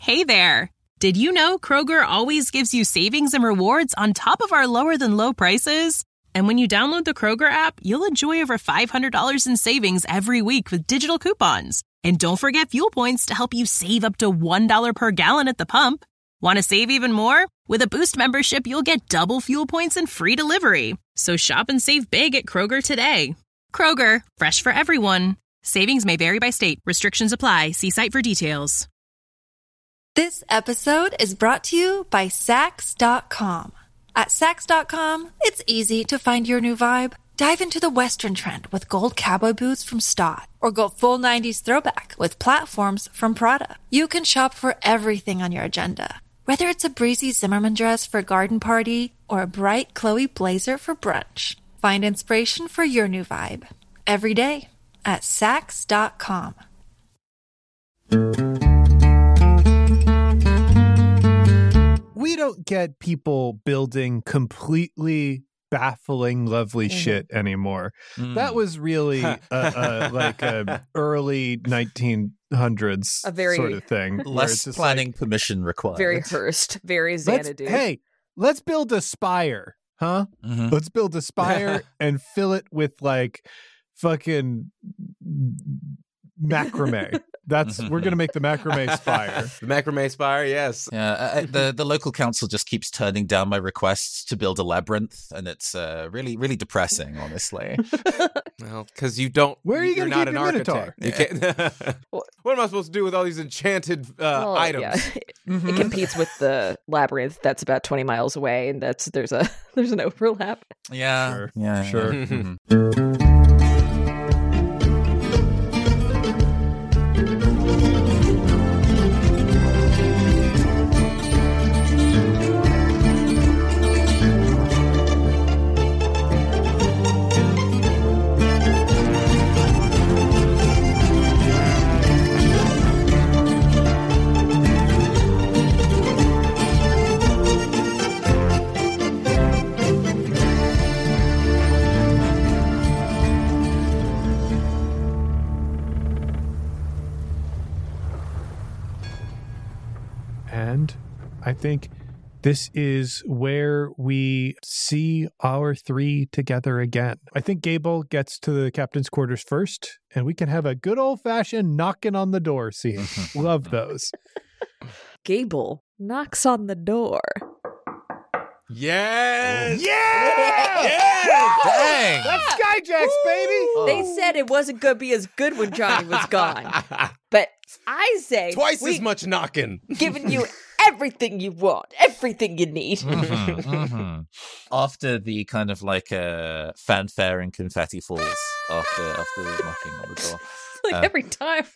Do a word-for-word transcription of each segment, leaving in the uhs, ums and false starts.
Hey there! Did you know Kroger always gives you savings and rewards on top of our lower-than-low prices? And when you download the Kroger app, you'll enjoy over five hundred dollars in savings every week with digital coupons. And don't forget fuel points to help you save up to one dollar per gallon at the pump. Want to save even more? With a Boost membership, you'll get double fuel points and free delivery. So shop and save big at Kroger today. Kroger, fresh for everyone. Savings may vary by state. Restrictions apply. See site for details. This episode is brought to you by Sax dot com. At Sax dot com, it's easy to find your new vibe. Dive into the Western trend with gold cowboy boots from Stott, or go full nineties throwback with platforms from Prada. You can shop for everything on your agenda, whether it's a breezy Zimmermann dress for a garden party or a bright Chloe blazer for brunch. Find inspiration for your new vibe every day at Sax dot com. We don't get people building completely baffling, lovely mm-hmm. shit anymore. Mm. That was really a, a, like a early nineteen hundreds a very, sort of thing. Less planning like, permission required. Very Hearst, very Xanadu. Hey, let's build a spire, huh? Mm-hmm. Let's build a spire and fill it with like fucking macrame. That's we're gonna make the macrame spire. The macrame spire, yes. Yeah, I, the the local council just keeps turning down my requests to build a labyrinth, and it's uh, really really depressing, honestly. Well, because you don't. Where are you you're gonna not keep an your architect. You can't. What am I supposed to do with all these enchanted uh, well, items? Yeah. Mm-hmm. It competes with the labyrinth that's about twenty miles away, and that's there's a there's an overlap. Yeah, sure. yeah, sure. Yeah. Mm-hmm. And I think this is where we see our three together again. I think Gable gets to the captain's quarters first, and we can have a good old-fashioned knocking on the door scene. Love those. Gable knocks on the door. Yes! Yeah! Yeah! Dang! That's Skyjacks, baby! They said it wasn't going to be as good when Johnny was gone. But I say... Twice as much knocking. Giving you everything you want, everything you need. Mm-hmm, mm-hmm. After the kind of like uh, fanfare and confetti falls after, after knocking on the door. Like Uh, every time.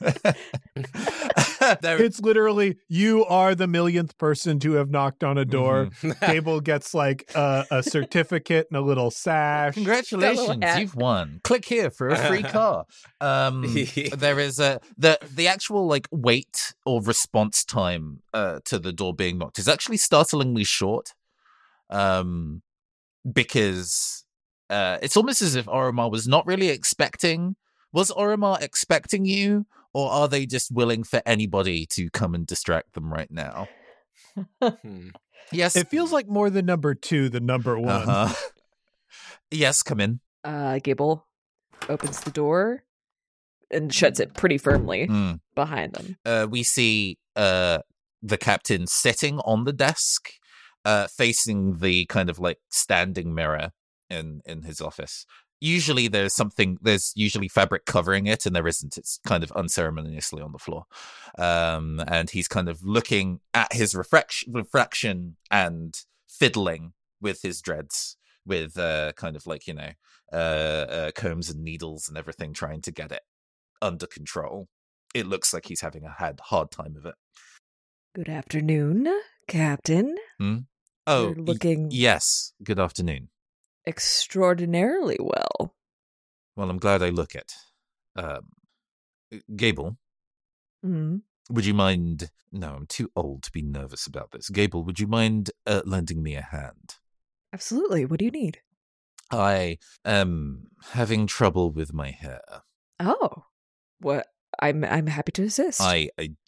there, It's literally, you are the millionth person to have knocked on a door. Mhm. Gable gets like a, a certificate and a little sash. Congratulations, hat. you've won. Click here for a free car. Um, there is a the the actual like wait or response time uh, to the door being knocked is actually startlingly short. Um, because uh, it's almost as if Oromar was not really expecting. Was Oromar expecting you, or are they just willing for anybody to come and distract them right now? Hmm. Yes, It feels like more the number two than number one. Uh-huh. Yes, come in. Uh, Gable opens the door and shuts it pretty firmly Mm. behind them. Uh, we see uh, the captain sitting on the desk, uh, facing the kind of like standing mirror in in his office. Usually there's something, there's usually fabric covering it, and there isn't. It's kind of unceremoniously on the floor. Um, and he's kind of looking at his refraction, refraction and fiddling with his dreads, with uh, kind of like, you know, uh, uh, combs and needles and everything, trying to get it under control. It looks like he's having a had hard time of it. Good afternoon, Captain. Hmm? Oh, You're looking- y- yes. Good afternoon. Extraordinarily well. Well, I'm glad I look it. Um, Gable, Mm. would you mind? No, I'm too old to be nervous about this. Gable, would you mind uh, lending me a hand? Absolutely. What do you need? I am having trouble with my hair. Oh, what? I'm I'm happy to assist. I, I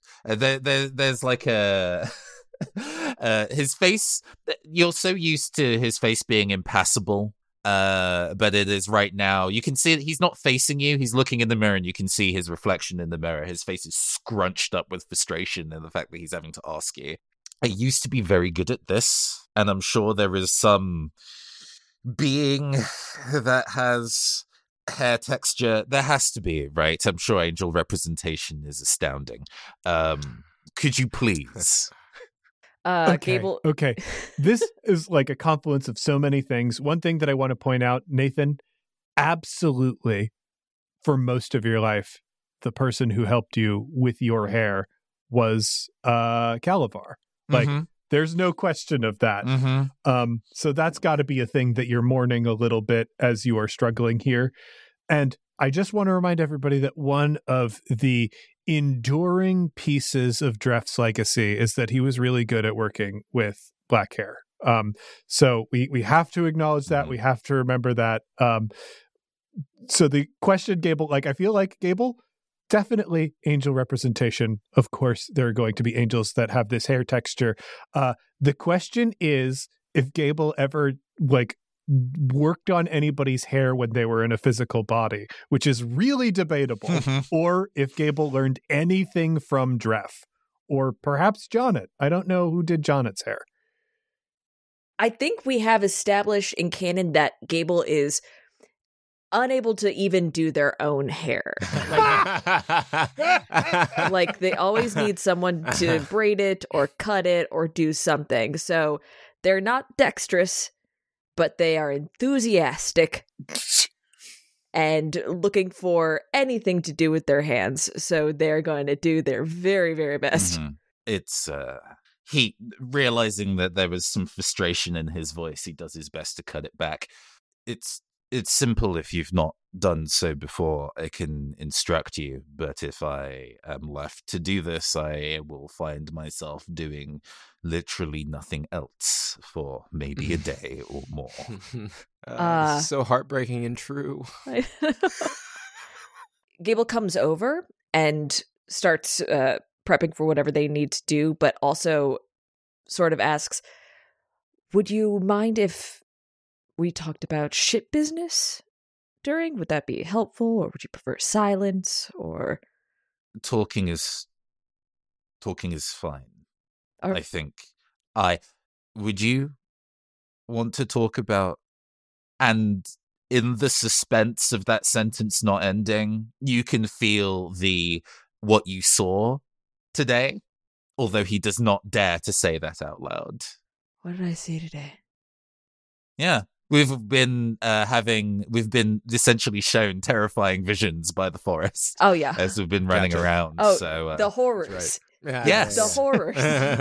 Uh, there, there, there's like a uh, his face. You're so used to his face being impassible, uh, but it is right now. You can see that he's not facing you. He's looking in the mirror, and you can see his reflection in the mirror. His face is scrunched up with frustration and the fact that he's having to ask you. I used to be very good at this, and I'm sure there is some being that has hair texture. There has to be, right? I'm sure angel representation is astounding. Um, could you please? Uh, okay, Gable. okay. This is like a confluence of so many things. One thing that I want to point out, Nathan, absolutely, for most of your life, the person who helped you with your hair was uh, Calavar. Like, mm-hmm. there's no question of that. Mm-hmm. Um, so that's got to be a thing that you're mourning a little bit as you are struggling here. And I just want to remind everybody that one of the enduring pieces of Dreff's legacy is that he was really good at working with black hair. Um, so we, we have to acknowledge that. Mm-hmm. We have to remember that. Um, so the question, Gable, like, I feel like, Gable, definitely angel representation. Of course, there are going to be angels that have this hair texture. Uh, the question is if Gable ever like worked on anybody's hair when they were in a physical body, which is really debatable, or if Gable learned anything from Dreff, or perhaps Jonnet. I don't know who did Jonnet's hair. I think we have established in canon that Gable is unable to even do their own hair. Like, like they always need someone to braid it or cut it or do something. So they're not dexterous, but they are enthusiastic and looking for anything to do with their hands. So they're going to do their very, very best. Mm-hmm. It's uh he realizing that there was some frustration in his voice, he does his best to cut it back. It's It's simple if you've not done so before. I can instruct you, but if I am left to do this, I will find myself doing literally nothing else for maybe a day or more. uh, Uh, so heartbreaking and true. Gable comes over and starts uh, prepping for whatever they need to do, but also sort of asks, would you mind if we talked about ship business during? Would that be helpful, or would you prefer silence? Or Talking is talking is fine. Or- I think. I would you want to talk about, and in the suspense of that sentence not ending, you can feel the what you saw today, although he does not dare to say that out loud. what did I say today? Yeah. We've been uh, having, we've been essentially shown terrifying visions by the forest Oh yeah, as we've been running Gotcha. around. oh so, uh, the horrors, right. Yeah, Yes. the horrors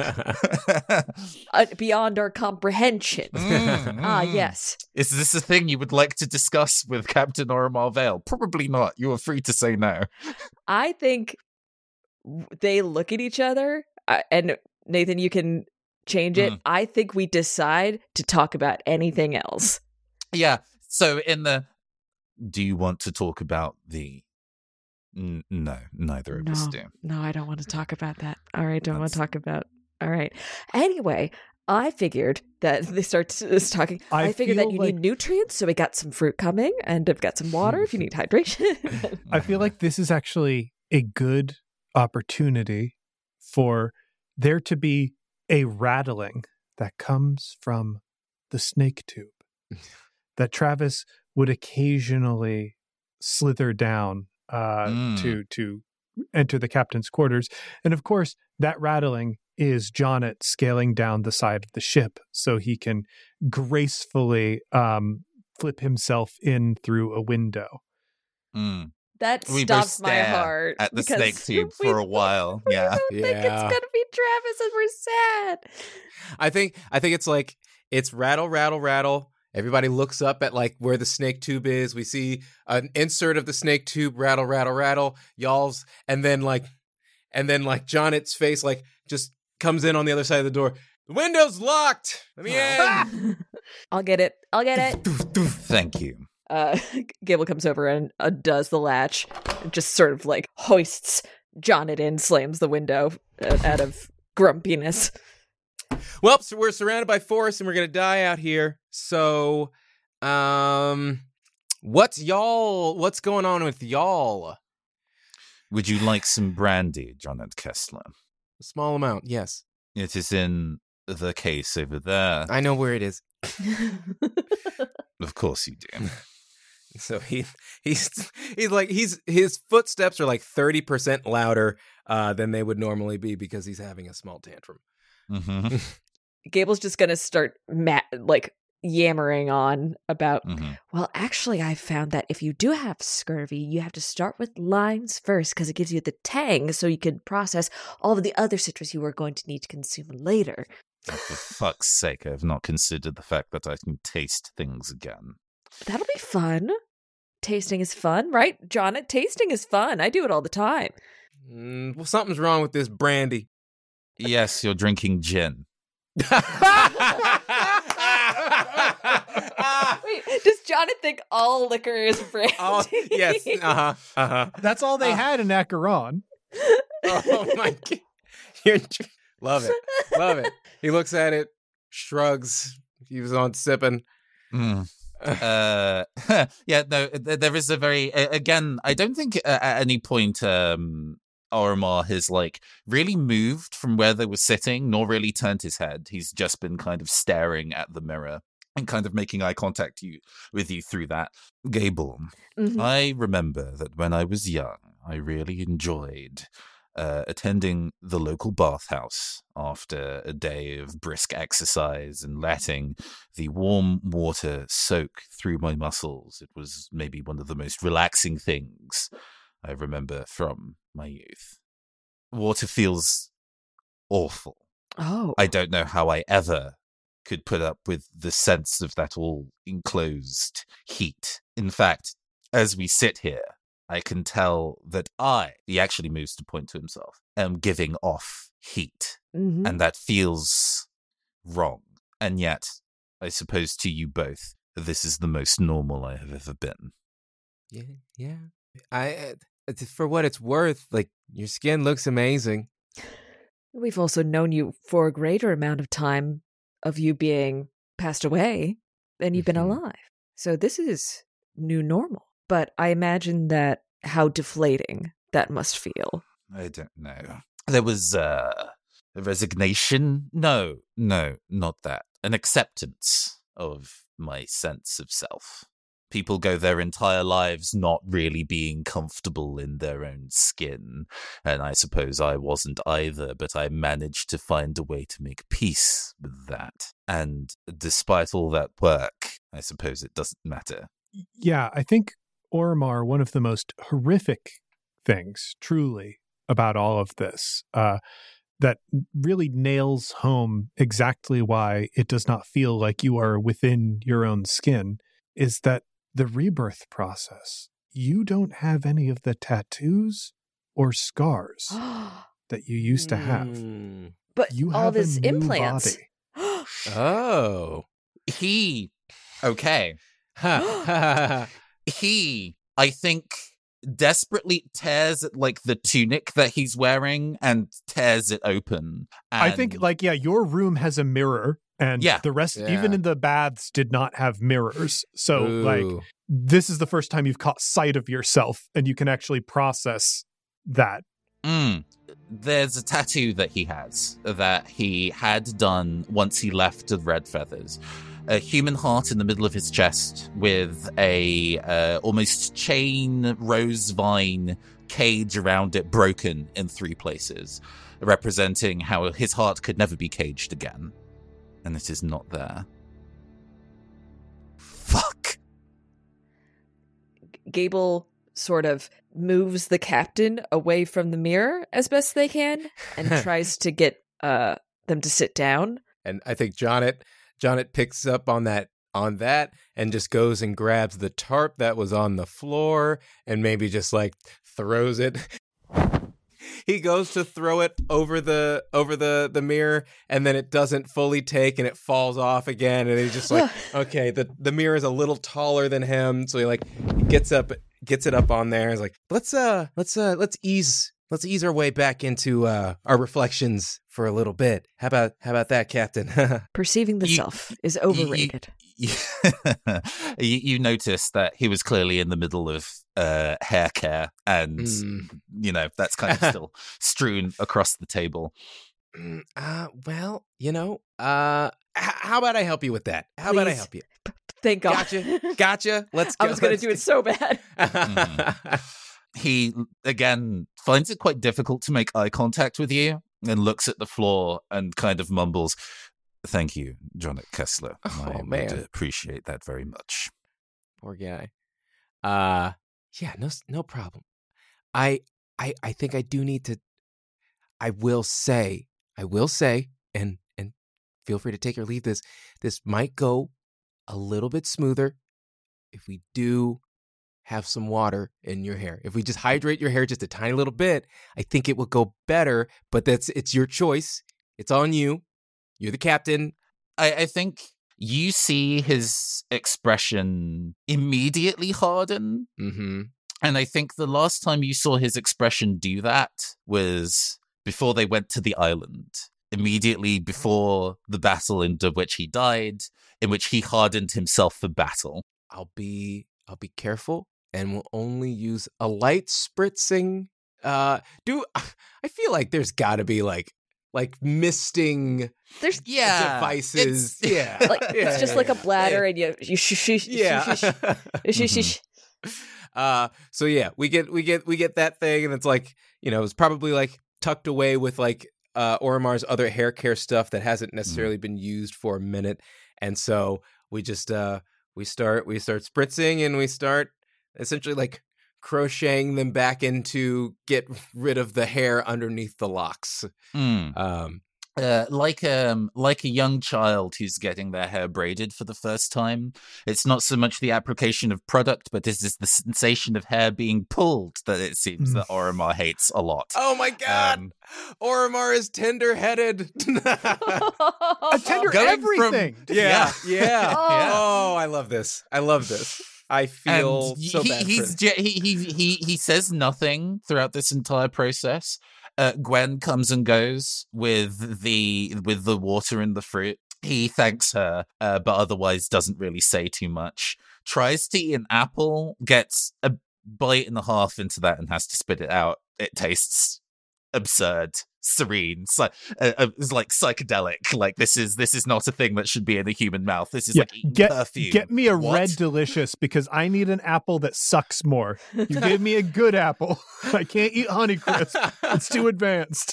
uh, beyond our comprehension. Mm, Ah mm. yes, Is this a thing you would like to discuss with Captain Oromar Vale? Probably not. You are free to say no. I think w- they look at each other, uh, and Nathan, you can change it. Mm. I think we decide to talk about anything else. Yeah. So in the, do you want to talk about the, N- no, neither of us do. No, I don't want to talk about that. All right, don't want That's- to talk about. All right. Anyway, I figured that they start s- talking. I, I figured that feel you like- need nutrients, so we got some fruit coming, and I've got some water if you need hydration. I feel like this is actually a good opportunity for there to be a rattling that comes from the snake tube that Travis would occasionally slither down uh, Mm. to to enter the captain's quarters. And of course, that rattling is Jonnet scaling down the side of the ship so he can gracefully um, flip himself in through a window. Mm. That We both stops my stare heart at the because snake tube we for a both- while. We Yeah. both think it's Yeah. gonna be Travis, and we're sad. I think I think it's like it's rattle, rattle, rattle. Everybody looks up at like where the snake tube is. We see an insert of the snake tube, rattle, rattle, rattle, y'all's, and then like, and then like Jonnet's face like just comes in on the other side of the door. The window's locked. Let me in. I'll get it. I'll get it. Thank you. Uh, Gable comes over and uh, does the latch, and just sort of like hoists Jonathan slams the window out of grumpiness. Well, so we're surrounded by forest and we're gonna die out here. So, um, what's y'all? What's going on with y'all? Would you like some brandy, Jonathan Kessler? A small amount, yes. It is in the case over there. I know where it is. Of course you do. So he he's he's like he's his footsteps are like thirty percent louder uh, than they would normally be because he's having a small tantrum. Mm-hmm. Gable's just gonna start ma- like yammering on about, Mm-hmm. well, actually, I found that if you do have scurvy, you have to start with limes first because it gives you the tang so you can process all of the other citrus you are going to need to consume later. Oh, for fuck's sake, I have not considered the fact that I can taste things again. That'll be fun. Tasting is fun, right, John? Tasting is fun. I do it all the time. Mm, well, something's wrong with this brandy. Yes, you're drinking gin. Wait, does Jonathan think all liquor is brandy? Oh, yes. Uh-huh. Uh-huh. That's all they Uh, had in Acheron. Oh my god. You're, love it. Love it. He looks at it, shrugs. He was on sipping. Mm. uh yeah no there is a very again I don't think at any point um Oromar has like really moved from where they were sitting nor really turned his head. He's just been kind of staring at the mirror and kind of making eye contact you with you through that. Gable, Mhm. I remember that when I was young I really enjoyed Uh, attending the local bathhouse after a day of brisk exercise and letting the warm water soak through my muscles. It was maybe one of the most relaxing things I remember from my youth. Water feels awful. Oh. I don't know how I ever could put up with the sense of that all enclosed heat. In fact, as we sit here, I can tell that I, he actually moves to point to himself, am giving off heat. Mhm. And that feels wrong. And yet, I suppose to you both, this is the most normal I have ever been. Yeah, yeah. I, uh, for what it's worth, like, your skin looks amazing. We've also known you for a greater amount of time of you being passed away than you've been Mhm. alive. So this is new normal. But I imagine that how deflating that must feel. I don't know. There was uh, a resignation? No, no, not that. An acceptance of my sense of self. People go their entire lives not really being comfortable in their own skin, and I suppose I wasn't either, but I managed to find a way to make peace with that. And despite all that work, I suppose it doesn't matter. Yeah, I think Oromar, one of the most horrific things, truly, about all of this, uh, that really nails home exactly why it does not feel like you are within your own skin, is that the rebirth process, you don't have any of the tattoos or scars that you used to have. Mm. But You all have of his a new implants. body. Oh. He, okay. Ha. he, I think, desperately tears at like the tunic that he's wearing and tears it open. I think, And- like, yeah, your room has a mirror, and Yeah. the rest, Yeah. even in the baths, did not have mirrors. So, like, Ooh. this is the first time you've caught sight of yourself, and you can actually process that. Mm. There's a tattoo that he has that he had done once he left the Red Feathers. A human heart in the middle of his chest with a uh, almost chain rose vine cage around it, broken in three places, representing how his heart could never be caged again. And it is not there. Fuck. Gable sort of moves the captain away from the mirror as best they can and tries to get uh, them to sit down. And I think Jonnet Jonnet picks up on that on that and just goes and grabs the tarp that was on the floor and maybe just like throws it. He goes to throw it over the over the, the mirror, and then it doesn't fully take and it falls off again, and he's just like, okay, the, the mirror is a little taller than him, so he like gets up gets it up on there and is like, let's uh let's uh let's ease let's ease our way back into uh, our reflections for a little bit. How about how about that, Captain? Perceiving the You- self is overrated. you, you notice that he was clearly in the middle of uh, hair care, and Mm. you know that's kind of still strewn across the table. Mm, uh, well, you know, uh, h- how about I help you with that? How about I Please. help you? Thank God. Gotcha, gotcha. Let's go. I was going to Let's do it so bad. Mhm. He again finds it quite difficult to make eye contact with you, and looks at the floor and kind of mumbles, "Thank you, John Kessler. Oh, I would man. appreciate that very much." Poor guy. Uh, yeah, no, s- no problem. I, I, I think I do need to. I will say, I will say, and and feel free to take or leave this. This might go a little bit smoother if we do have some water in your hair. If we just hydrate your hair just a tiny little bit, I think it will go better. But that's it's your choice. It's on you. You're the captain. I, I think you see his expression immediately harden. Mm-hmm. And I think the last time you saw his expression do that was before they went to the island, immediately before the battle into which he died, in which he hardened himself for battle. I'll be I'll be careful and will only use a light spritzing. Uh, do I feel like there's got to be like like misting There's Yeah. devices? it's- Yeah, like yeah, it's just yeah, like yeah. a bladder, and you you sh- sh- sh- Yeah. sh- sh- sh- sh- sh- Uh, so yeah, we get we get we get that thing, and it's like, you know, it's probably like tucked away with like uh Oromar's other hair care stuff that hasn't necessarily been used for a minute, and so we just uh we start we start spritzing, and we start essentially like crocheting them back in to get rid of the hair underneath the locks. Mm. Um, Uh, like um, like a young child who's getting their hair braided for the first time. It's not so much the application of product, but this is the sensation of hair being pulled that it seems Mm. that Oromar hates a lot. oh my God, Um, Oromar is tender-headed. A tender Going from- everything. Yeah, yeah. Oh. Oh, I love this. I love this. I feel and so he, bad. he's for... ge- he, he he he says nothing throughout this entire process. Uh, Gwen comes and goes with the with the water and the fruit. He thanks her, uh, but otherwise doesn't really say too much. Tries to eat an apple, gets a bite and a half into that, and has to spit it out. It tastes absurd, serene. So, uh, uh, it's like psychedelic. Like this is this is not a thing that should be in a human mouth. This is Yeah, like eating get perfume. get me a What? red delicious because I need an apple that sucks more. You gave me a good apple. I can't eat Honeycrisp. It's too advanced.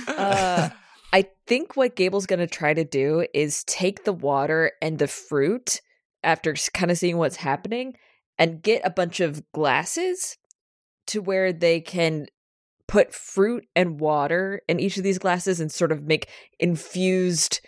Uh, I think what Gable's going to try to do is take the water and the fruit after kind of seeing what's happening and get a bunch of glasses to where they can put fruit and water in each of these glasses and sort of make infused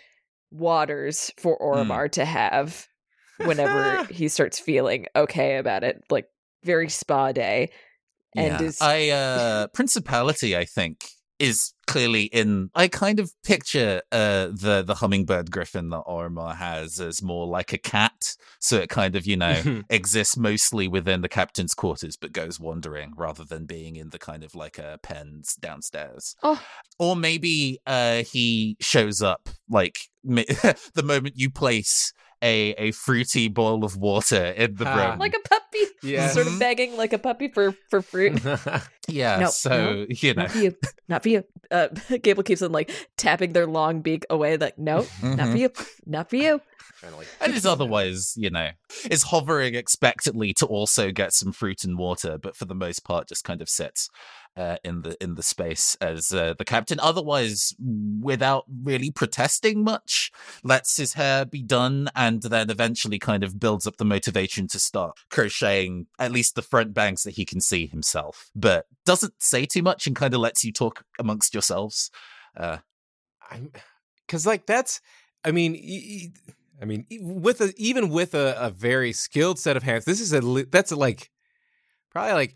waters for Oromar to have whenever he starts feeling okay about it, like very spa day. And Yeah. is I uh Principality, I think, is clearly in I kind of picture uh the the hummingbird griffin that Oromar has as more like a cat. So it kind of, you know, exists mostly within the captain's quarters but goes wandering rather than being in the kind of like a pens downstairs. Oh. Or maybe uh he shows up like mi- the moment you place a a fruity bowl of water in the Ah. room. like a puppy, Yeah. sort of Mhm. begging like a puppy for for fruit. yeah, No, so no, you know. Not for you. Not for you. Uh, Gable keeps on like tapping their long beak away. Like, no, not for Mhm. you. Not for you. Kinda like- And is otherwise, you know, is hovering expectantly to also get some fruit and water, but for the most part, just kind of sits uh, in the in the space as uh, the captain. Otherwise, without really protesting much, lets his hair be done, and then eventually kind of builds up the motivation to start crocheting at least the front bangs that he can see himself, but doesn't say too much and kind of lets you talk amongst yourselves. Uh, I'm because like that's I mean e- e- I mean e- with a even with a, a very skilled set of hands, this is a li- that's a, like probably like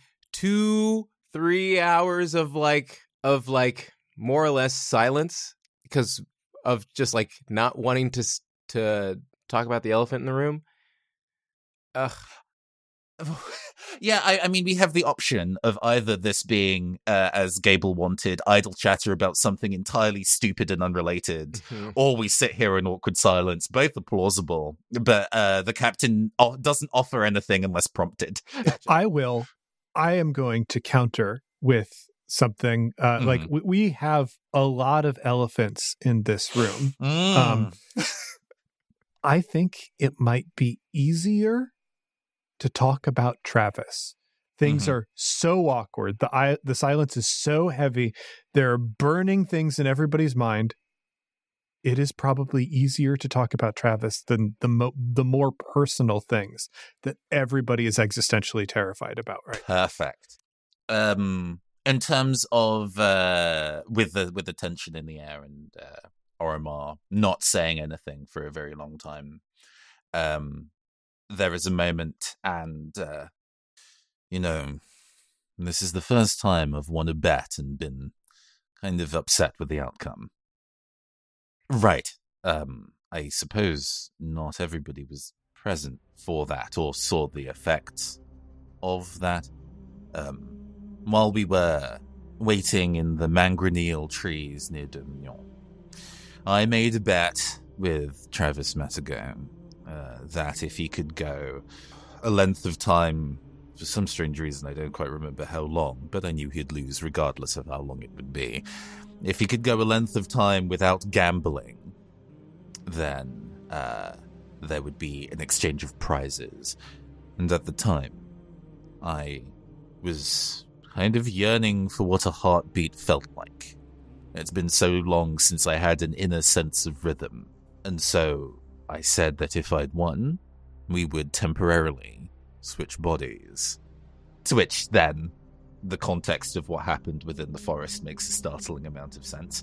two three hours of like of like more or less silence because of just like not wanting to s- to talk about the elephant in the room. Ugh. Yeah, I, I mean, we have the option of either this being, uh, as Gable wanted, idle chatter about something entirely stupid and unrelated, mm-hmm. or we sit here in awkward silence. Both are plausible, but uh, the captain o- doesn't offer anything unless prompted. I will. I am going to counter with something. Uh, mm-hmm. Like, we, we have a lot of elephants in this room. Mm. Um, I think it might be easier to talk about Travis. Things mm-hmm. are so awkward. The I, the silence is so heavy. There are burning things in everybody's mind. It is probably easier to talk about Travis than the mo- the more personal things that everybody is existentially terrified about. Right? Perfect. Um, in terms of uh, with the with the tension in the air and uh, Oromar not saying anything for a very long time. Um. There is a moment, and, uh, you know, this is the first time I've won a bet and been kind of upset with the outcome. Right. Um, I suppose not everybody was present for that or saw the effects of that. Um, while we were waiting in the mangranil trees near Dominion, I made a bet with Travis Matagon. Uh, that if he could go a length of time, for some strange reason, I don't quite remember how long, but I knew he'd lose regardless of how long it would be. If he could go a length of time without gambling, then uh, there would be an exchange of prizes. And at the time, I was kind of yearning for what a heartbeat felt like. It's been so long since I had an inner sense of rhythm, and so I said that if I'd won, we would temporarily switch bodies. To which, then, the context of what happened within the forest makes a startling amount of sense.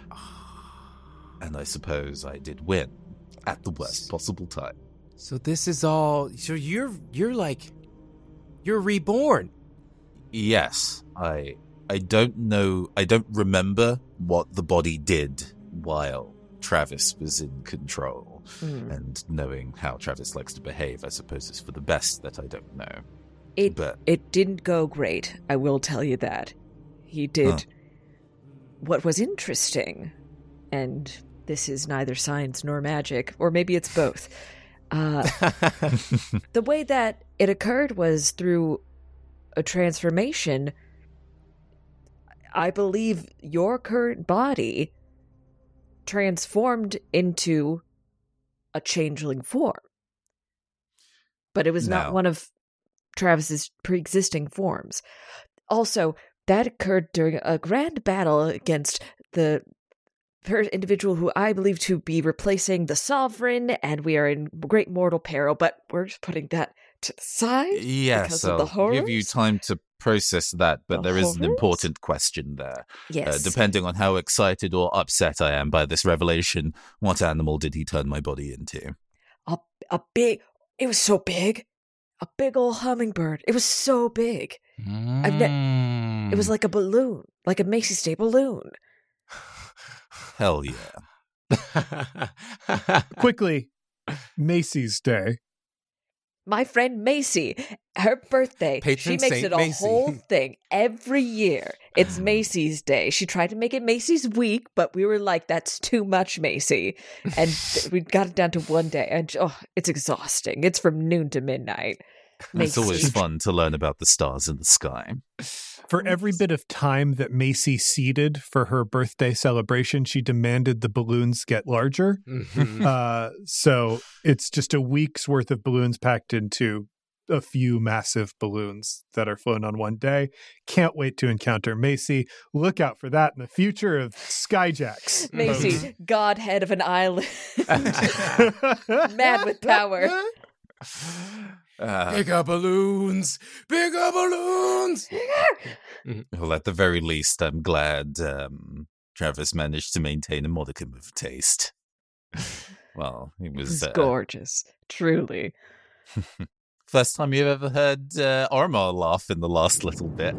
And I suppose I did win at the worst possible time. So this is all... So you're, you're like... You're reborn. Yes. I, I don't know... I don't remember what the body did while Travis was in control. Mm. And knowing how Travis likes to behave, I suppose is for the best that I don't know. It but it didn't go great, I will tell you that. He did huh. what was interesting, and this is neither science nor magic, or maybe it's both. Uh, the way that it occurred was through a transformation. I believe your current body transformed into a changeling form. But it was no. not one of Travis's pre-existing forms. Also, that occurred during a grand battle against the individual who I believe to be replacing the Sovereign, and we are in great mortal peril, but we're just putting that to the side yes, because I'll of the horrors. Give you time to process that, but the there horrors? is an important question there. Yes. Uh, depending on how excited or upset I am by this revelation, what animal did he turn my body into? A, a big, it was so big. A big old hummingbird. It was so big. Mm. I've ne- it was like a balloon, like a Macy's Day balloon. Hell yeah. Quickly, Macy's Day. My friend Macy, her birthday, Patron she makes Saint it a Macy. whole thing every year. It's Macy's Day. She tried to make it Macy's Week, but we were like, that's too much, Macy. And we got it down to one day. And oh, it's exhausting. It's from noon to midnight. Macy. It's always fun to learn about the stars in the sky. For every bit of time that Macy ceded for her birthday celebration, she demanded the balloons get larger. Mm-hmm. Uh, so it's just a week's worth of balloons packed into a few massive balloons that are flown on one day. Can't wait to encounter Macy. Look out for that in the future of Skyjacks. Macy, godhead of an island. Mad with power. Uh, bigger balloons! Bigger balloons! Well, at the very least, I'm glad um, Travis managed to maintain a modicum of taste. Well, he was, It was uh, gorgeous. Truly. First time you've ever heard uh, Oromar laugh in the last little bit.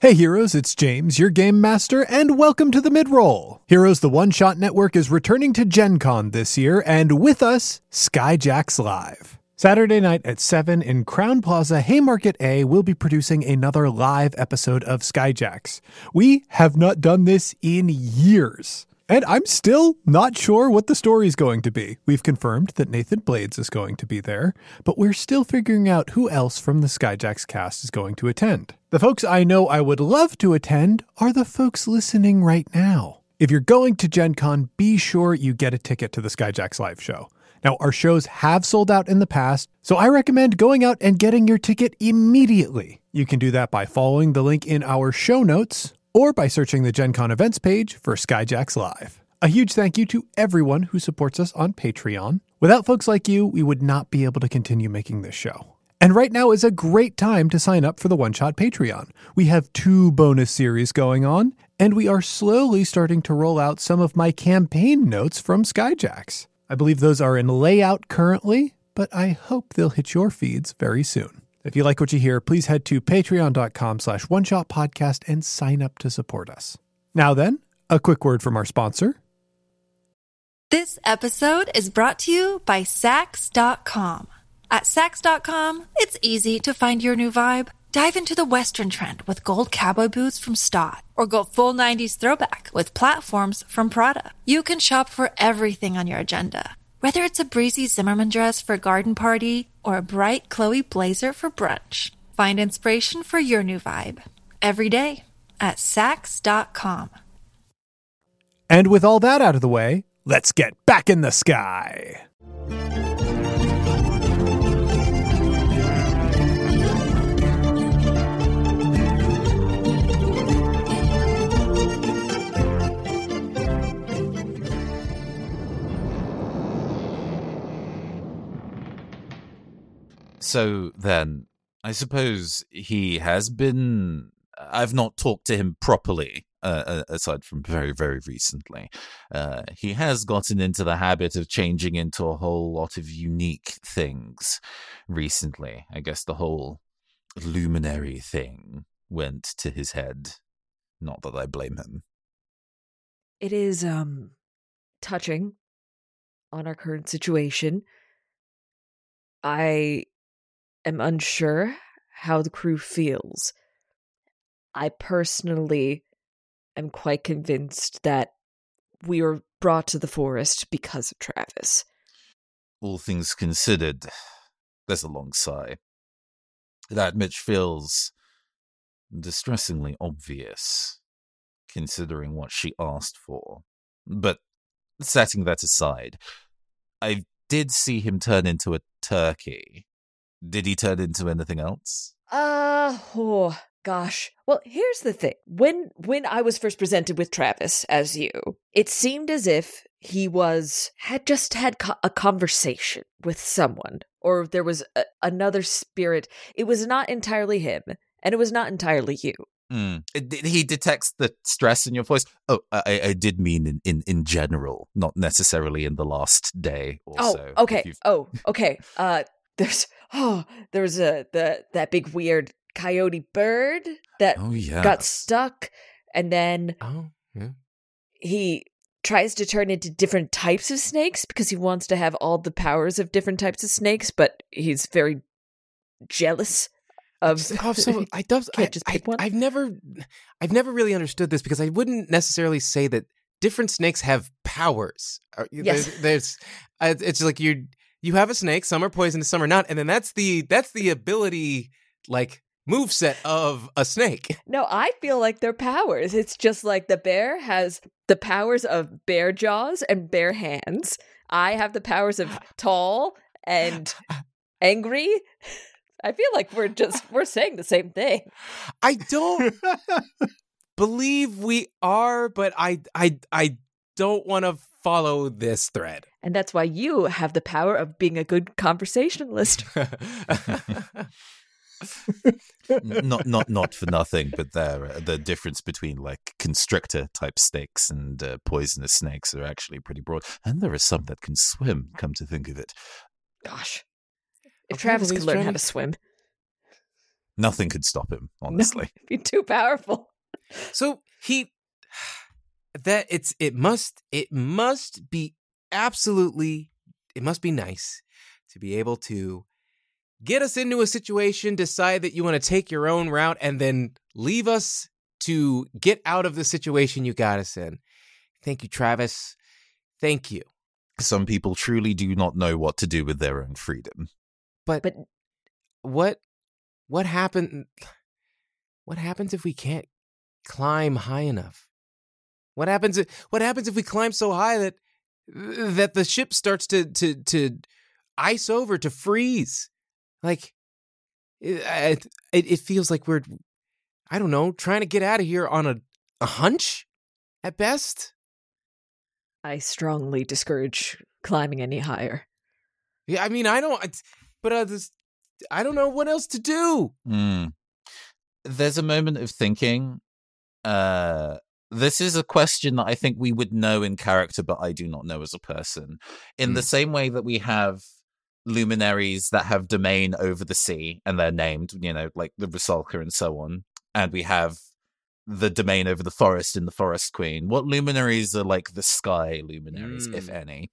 Hey Heroes, it's James, your Game Master, and welcome to the Midroll. Heroes, the One Shot Network is returning to Gen Con this year, and with us, Skyjacks Live. Saturday night at seven in Crown Plaza, Haymarket A, we'll be producing another live episode of Skyjacks. We have not done this in years. And I'm still not sure what the story's going to be. We've confirmed that Nathan Blades is going to be there, but we're still figuring out who else from the Skyjacks cast is going to attend. The folks I know I would love to attend are the folks listening right now. If you're going to Gen Con, be sure you get a ticket to the Skyjacks live show. Now, our shows have sold out in the past, so I recommend going out and getting your ticket immediately. You can do that by following the link in our show notes, or by searching the Gen Con events page for Skyjacks Live. A huge thank you to everyone who supports us on Patreon. Without folks like you, we would not be able to continue making this show. And right now is a great time to sign up for the One Shot Patreon. We have two bonus series going on, and we are slowly starting to roll out some of my campaign notes from Skyjacks. I believe those are in layout currently, but I hope they'll hit your feeds very soon. If you like what you hear, please head to patreon.com slash one shot podcast and sign up to support us. Now then, a quick word from our sponsor. This episode is brought to you by Sax dot com. At Sax dot com, it's easy to find your new vibe. Dive into the Western trend with gold cowboy boots from Stott, or go full nineties throwback with platforms from Prada. You can shop for everything on your agenda, whether it's a breezy Zimmermann dress for a garden party or a bright Chloe blazer for brunch. Find inspiration for your new vibe every day at Sax dot com. And with all that out of the way, let's get back in the sky. So then, I suppose he has been... I've not talked to him properly, uh, aside from very, very recently. Uh, he has gotten into the habit of changing into a whole lot of unique things recently. I guess the whole luminary thing went to his head. Not that I blame him. It is um touching on our current situation. I am unsure how the crew feels. I personally am quite convinced that we were brought to the forest because of Travis. All things considered, there's a long sigh. That much feels distressingly obvious, considering what she asked for. But setting that aside, I did see him turn into a turkey. Did he turn into anything else? Uh, oh, gosh. Well, here's the thing. When when I was first presented with Travis as you, it seemed as if he was had just had co- a conversation with someone, or there was a, another spirit. It was not entirely him, and it was not entirely you. Mm. He detects the stress in your voice. Oh, I, I did mean in, in, in general, not necessarily in the last day or oh, so. Okay. Oh, okay. Uh, there's oh, there's a the that big weird coyote bird that oh, yes. got stuck, and then Oh, yeah. he tries to turn into different types of snakes because he wants to have all the powers of different types of snakes, but he's very jealous of Oh, so I don't. Can't I, just pick I, one? I've never, I've never really understood this because I wouldn't necessarily say that different snakes have powers. Or- Yes. there's, there's uh, it's like you you have a snake. Some are poisonous, some are not, and then that's the that's the ability like moveset of a snake. No, I feel like they're powers. It's just like the bear has the powers of bear jaws and bear hands. I have the powers of tall and angry. I feel like we're just we're saying the same thing. I don't believe we are, but I I I don't want to follow this thread. And that's why you have the power of being a good conversationalist. not not not for nothing, but there uh, the difference between like constrictor type snakes and uh, poisonous snakes are actually pretty broad, and there are some that can swim. Come to think of it, Gosh. If Okay, Travis well, could he's learn trying how to- to swim. Nothing could stop him, honestly. No, it'd be too powerful. So he that it's it must it must be absolutely it must be nice to be able to get us into a situation, decide that you want to take your own route, and then leave us to get out of the situation you got us in. Thank you, Travis. Thank you. Some people truly do not know what to do with their own freedom. But, But what what happen what happens if we can't climb high enough? What happens if, what happens if we climb so high that that the ship starts to to to ice over, to freeze? Like it, it, it feels like we're, I don't know, trying to get out of here on a, a hunch at best. I strongly discourage climbing any higher. Yeah, I mean, I don't, but uh, this, I don't know what else to do. Mm. There's a moment of thinking. Uh, this is a question that I think we would know in character, but I do not know as a person. In mm. the same way that we have luminaries that have domain over the sea, and they're named, you know, like the Rusalka and so on, and we have the domain over the forest in the Forest Queen. What luminaries are like the sky luminaries, mm. if any?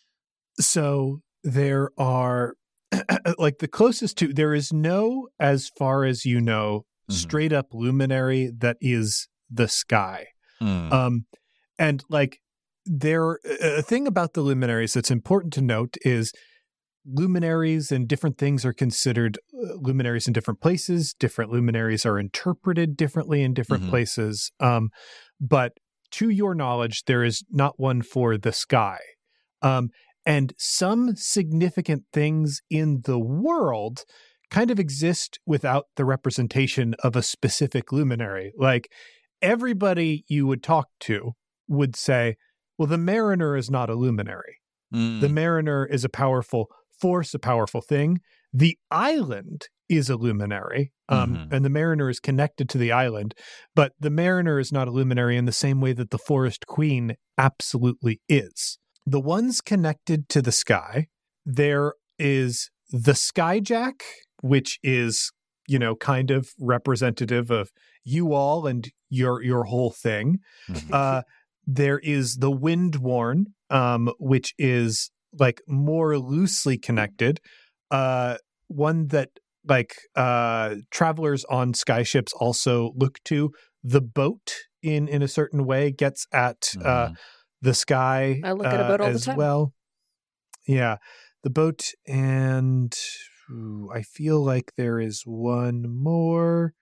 So there are, like the closest to, there is no, as far as you know, mm-hmm. straight up luminary that is the sky. Mm. Um, and like there, a thing about the luminaries that's important to note is luminaries and different things are considered uh, luminaries in different places. Different luminaries are interpreted differently in different mm-hmm. places. Um, but to your knowledge, there is not one for the sky. Um, and some significant things in the world kind of exist without the representation of a specific luminary. Like everybody you would talk to would say, well, the mariner is not a luminary. Mm. The mariner is a powerful force, a powerful thing. The island is a luminary, um, mm-hmm. and the mariner is connected to the island, but the mariner is not a luminary in the same way that the Forest Queen absolutely is. The ones connected to the sky, there is the Skyjack, which is, you know, kind of representative of you all and your your whole thing. Mm-hmm. Uh, there is the Windworn, um, which is like more loosely connected, uh, one that like uh, travelers on skyships also look to. The boat in, in a certain way gets at mm. uh, the sky. I look at a boat uh, all as the time. Well, yeah, the boat, and ooh, I feel like there is one more.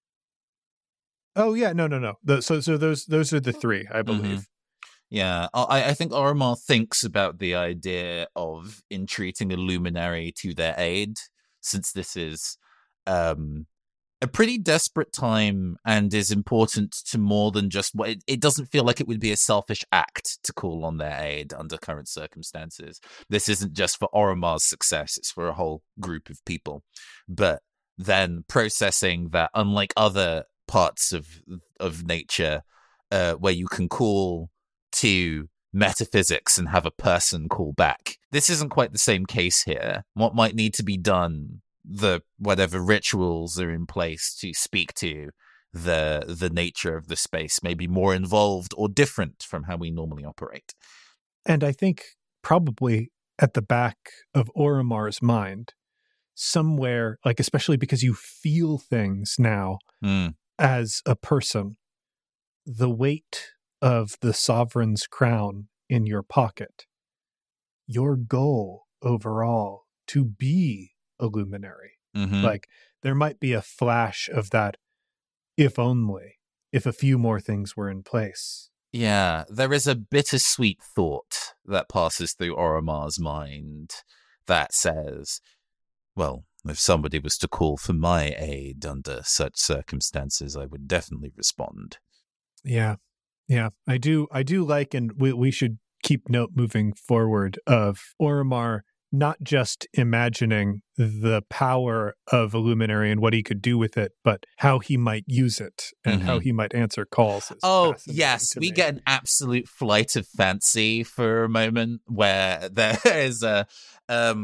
Oh yeah, no, no, no. The, so so those those are the three, I believe. Mm-hmm. Yeah, I, I think Oromar thinks about the idea of entreating a luminary to their aid, since this is um, a pretty desperate time and is important to more than just what it, it doesn't feel like it would be a selfish act to call on their aid under current circumstances. This isn't just for Oromar's success, it's for a whole group of people. But then processing that, unlike other parts of of nature, uh, where you can call to metaphysics and have a person call back. This isn't quite the same case here. What might need to be done, the whatever rituals are in place to speak to the the nature of the space, may be more involved or different from how we normally operate. And I think probably at the back of Oromar's mind, somewhere, like especially because you feel things now mm. as a person, the weight of the sovereign's crown in your pocket, your goal overall to be a luminary. Mm-hmm. Like there might be a flash of that, if only, if a few more things were in place. Yeah, there is a bittersweet thought that passes through Oromar's mind that says, well, if somebody was to call for my aid under such circumstances, I would definitely respond. Yeah. Yeah, I do. I do like, and we, we should keep note moving forward of Oromar not just imagining the power of a luminary and what he could do with it, but how he might use it and mm-hmm. how he might answer calls. Is oh, yes. We me. get an absolute flight of fancy for a moment where there is a, um,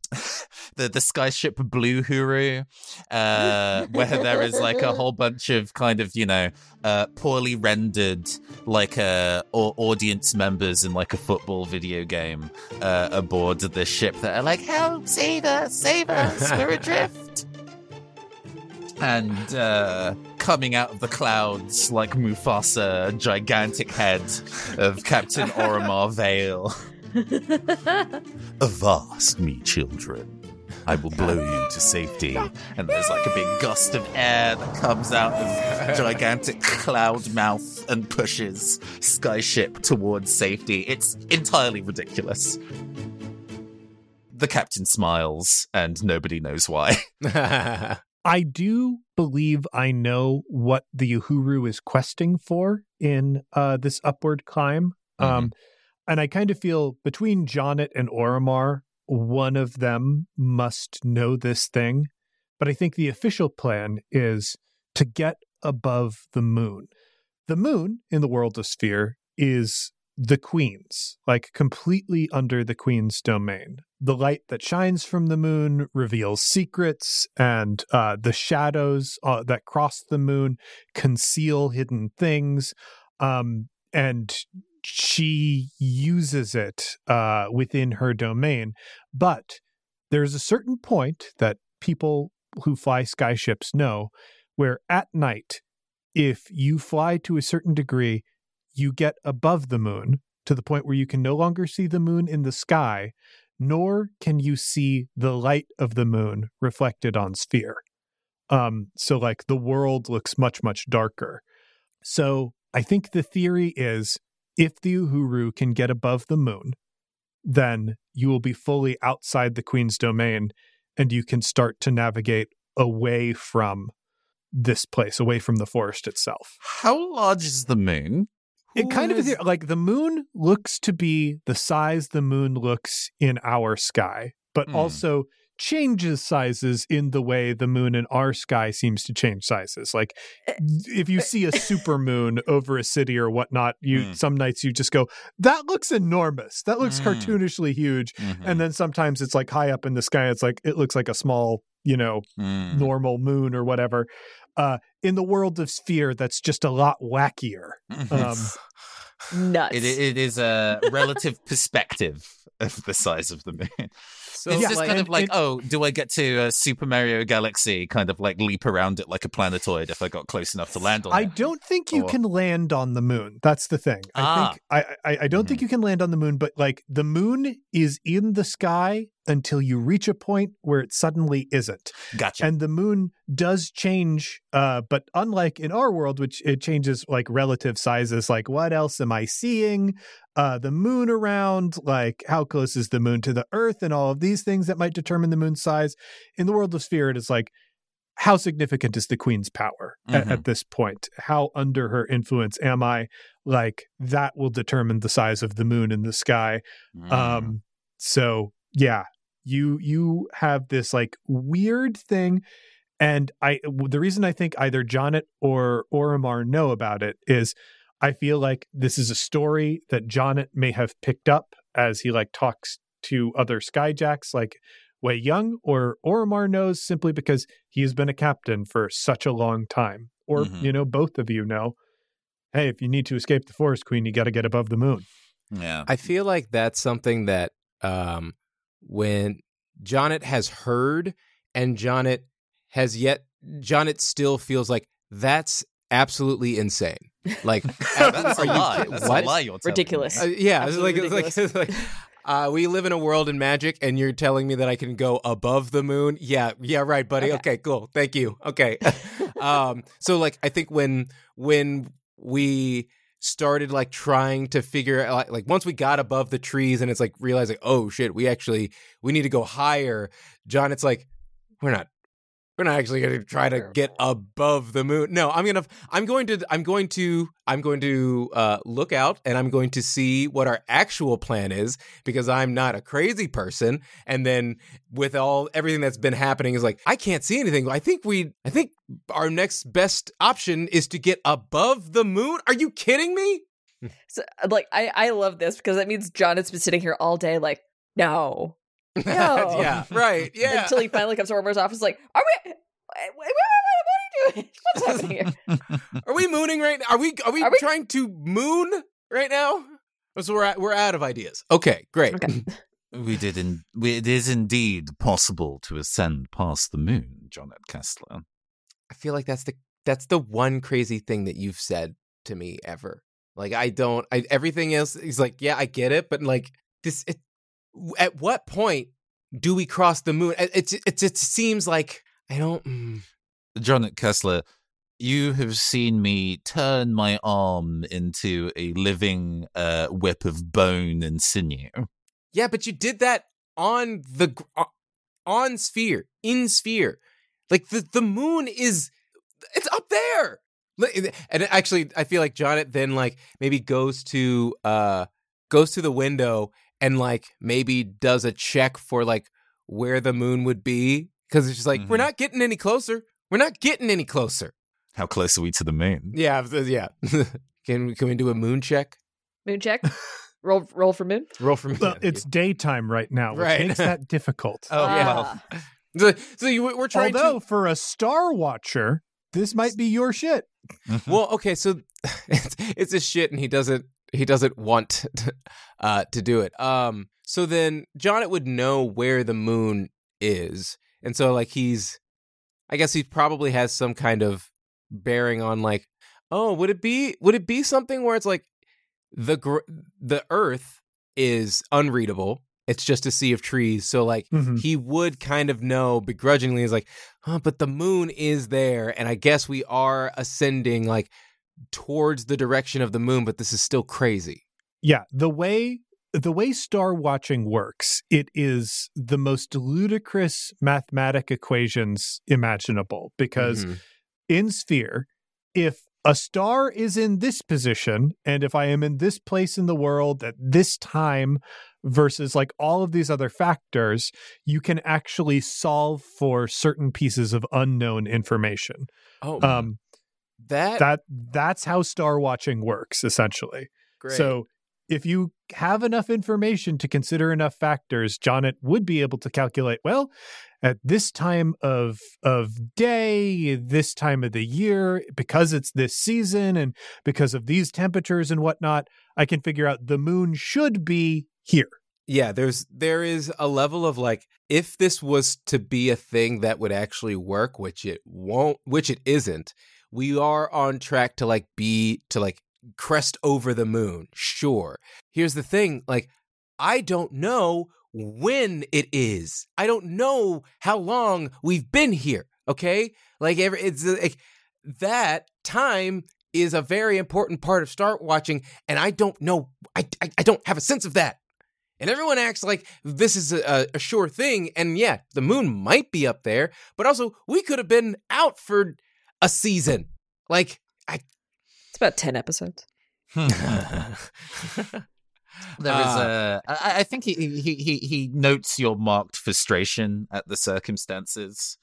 the the skyship Blue Huru, uh, where there is like a whole bunch of kind of, you know, uh, poorly rendered like uh, or audience members in like a football video game uh, aboard this ship that are like, help, save us, save us, we're adrift. And uh, coming out of the clouds like Mufasa, gigantic head of Captain Oromar Vale. Avast me, children. I will blow you to safety. And there's like a big gust of air that comes out of gigantic cloud mouth and pushes Skyship towards safety. It's entirely ridiculous. The captain smiles, and nobody knows why. I do believe I know what the Uhuru is questing for in uh, this upward climb. Mm-hmm. Um, and I kind of feel between Jonnet and Oromar, one of them must know this thing. But I think the official plan is to get above the moon. The moon in the World of Sphere is the Queen's, like completely under the Queen's domain. The light that shines from the moon reveals secrets, and uh, the shadows uh, that cross the moon conceal hidden things. Um, and she uses it uh, within her domain. But there's a certain point that people who fly skyships know where at night, if you fly to a certain degree, you get above the moon to the point where you can no longer see the moon in the sky, nor can you see the light of the moon reflected on Sphere. Um, so like the world looks much, much darker. So I think the theory is if the Uhuru can get above the moon, then you will be fully outside the Queen's domain and you can start to navigate away from this place, away from the forest itself. How large is the moon? It kind of is like the moon looks to be the size the moon looks in our sky, but mm. also changes sizes in the way the moon in our sky seems to change sizes. Like if you see a super moon over a city or whatnot, you mm. some nights you just go, that looks enormous. That looks mm. cartoonishly huge. Mm-hmm. And then sometimes it's like high up in the sky. It's like, it looks like a small, you know, mm. normal moon or whatever. Uh, in the World of Sphere, that's just a lot wackier. Um, Nuts. It, it is a relative perspective of the size of the moon. So it's yeah, just like, kind and, of like, and, oh, do I get to uh, Super Mario Galaxy kind of like leap around it like a planetoid if I got close enough to land on I it? I don't think you or... can land on the moon. That's the thing. I ah. think I I, I don't mm-hmm. think you can land on the moon, but like the moon is in the sky until you reach a point where it suddenly isn't. Gotcha. And the moon does change, uh, but unlike in our world, which it changes like relative sizes, like what else am I seeing? Uh, the moon around, like how close is the moon to the Earth and all of these things that might determine the moon's size. In the World of Sphere, it is like, how significant is the Queen's power mm-hmm. at, at this point? How under her influence am I? Like that will determine the size of the moon in the sky. Mm. Um, so yeah, you you have this like weird thing. And I the reason I think either Jonnet or Oromar know about it is I feel like this is a story that Jonnet may have picked up as he like talks to other Skyjacks like Wei Young, or Oromar knows simply because he has been a captain for such a long time. Or, mm-hmm. you know, both of you know, hey, if you need to escape the Forest Queen, you got to get above the moon. Yeah. I feel like that's something that um, when Jonnet has heard and Jonnet has yet, Jonnet still feels like that's absolutely insane. Like, that's a lie. That's what? a lie you're telling Ridiculous. Uh, yeah, it's like, ridiculous. It's like, it's like uh, we live in a world in magic, and you're telling me that I can go above the moon? Yeah, yeah, right, buddy. Okay, okay cool. Thank you. Okay. um, so, like, I think when when we started like trying to figure out, like, once we got above the trees, and it's like realizing, oh shit, we actually we need to go higher. John, it's like we're not. We're not actually going to try to get above the moon. No, I'm gonna. I'm going to. I'm going to. I'm going to uh, look out, and I'm going to see what our actual plan is, because I'm not a crazy person. And then with all everything that's been happening, is like I can't see anything. I think we. I think our next best option is to get above the moon. Are you kidding me? So, like, I I love this because that means John has been sitting here all day, like, no. No. yeah, right. Yeah. Until he finally comes to Ormur's office, like, are we? Wait, wait, wait, what are you doing? What's happening here? Are we mooning right now? Are we? Are we, Are we- trying to moon right now? So we're at, we're out of ideas. Okay, great. Okay. We did. In, we, it is indeed possible to ascend past the moon, Jonnet Kessler. I feel like that's the that's the one crazy thing that you've said to me ever. Like I don't. I everything else is like, yeah, I get it, but like this. It, at what point do we cross the moon? It it it, it seems like I don't. Mm. Jonnet Kessler, you have seen me turn my arm into a living uh, whip of bone and sinew. Yeah, but you did that on the uh, on Sphere, in Sphere. Like the, the moon is it's up there. And actually I feel like Jonnet then like maybe goes to uh goes to the window and like maybe does a check for like where the moon would be, cuz it's just like mm-hmm. we're not getting any closer. We're not getting any closer. How close are we to the moon? Yeah, yeah. Can we can we do a moon check? Moon check? Roll roll for moon? Roll for moon. Well, it's daytime right now, which right. makes that difficult. Oh, ah. well. So, so you, we're trying Although, to... for a Star Watcher, this might be your shit. Well, okay, so it's, it's a shit, and he doesn't he doesn't want to, uh, to do it. Um, so then Jonnet would know where the moon is, and so like he's, I guess he probably has some kind of bearing on like, oh, would it be would it be something where it's like the gr- the Earth is unreadable. It's just a sea of trees. So, like, mm-hmm. he would kind of know begrudgingly, is like, oh, but the moon is there. And I guess we are ascending, like, towards the direction of the moon, but this is still crazy. Yeah. The way the way star watching works, it is the most ludicrous mathematic equations imaginable. Because mm-hmm. in Sphere, if a star is in this position, and if I am in this place in the world at this time versus like all of these other factors, you can actually solve for certain pieces of unknown information. Oh, um, that that that's how star watching works, essentially. Great. So if you have enough information to consider enough factors, Jonnet would be able to calculate, well, at this time of of day, this time of the year, because it's this season and because of these temperatures and whatnot, I can figure out the moon should be here. Yeah, there's there is a level of like, if this was to be a thing that would actually work, which it won't, which it isn't, we are on track to like be to like crest over the moon. Sure. Here's the thing, like, I don't know when it is. I don't know how long we've been here. Okay, like every it's like that time is a very important part of star watching, and I don't know. I I, I don't have a sense of that. And everyone acts like this is a, a sure thing. And yeah, the moon might be up there, but also we could have been out for a season. Like, I. It's about ten episodes. There is a. I, I think he, he he he notes your marked frustration at the circumstances.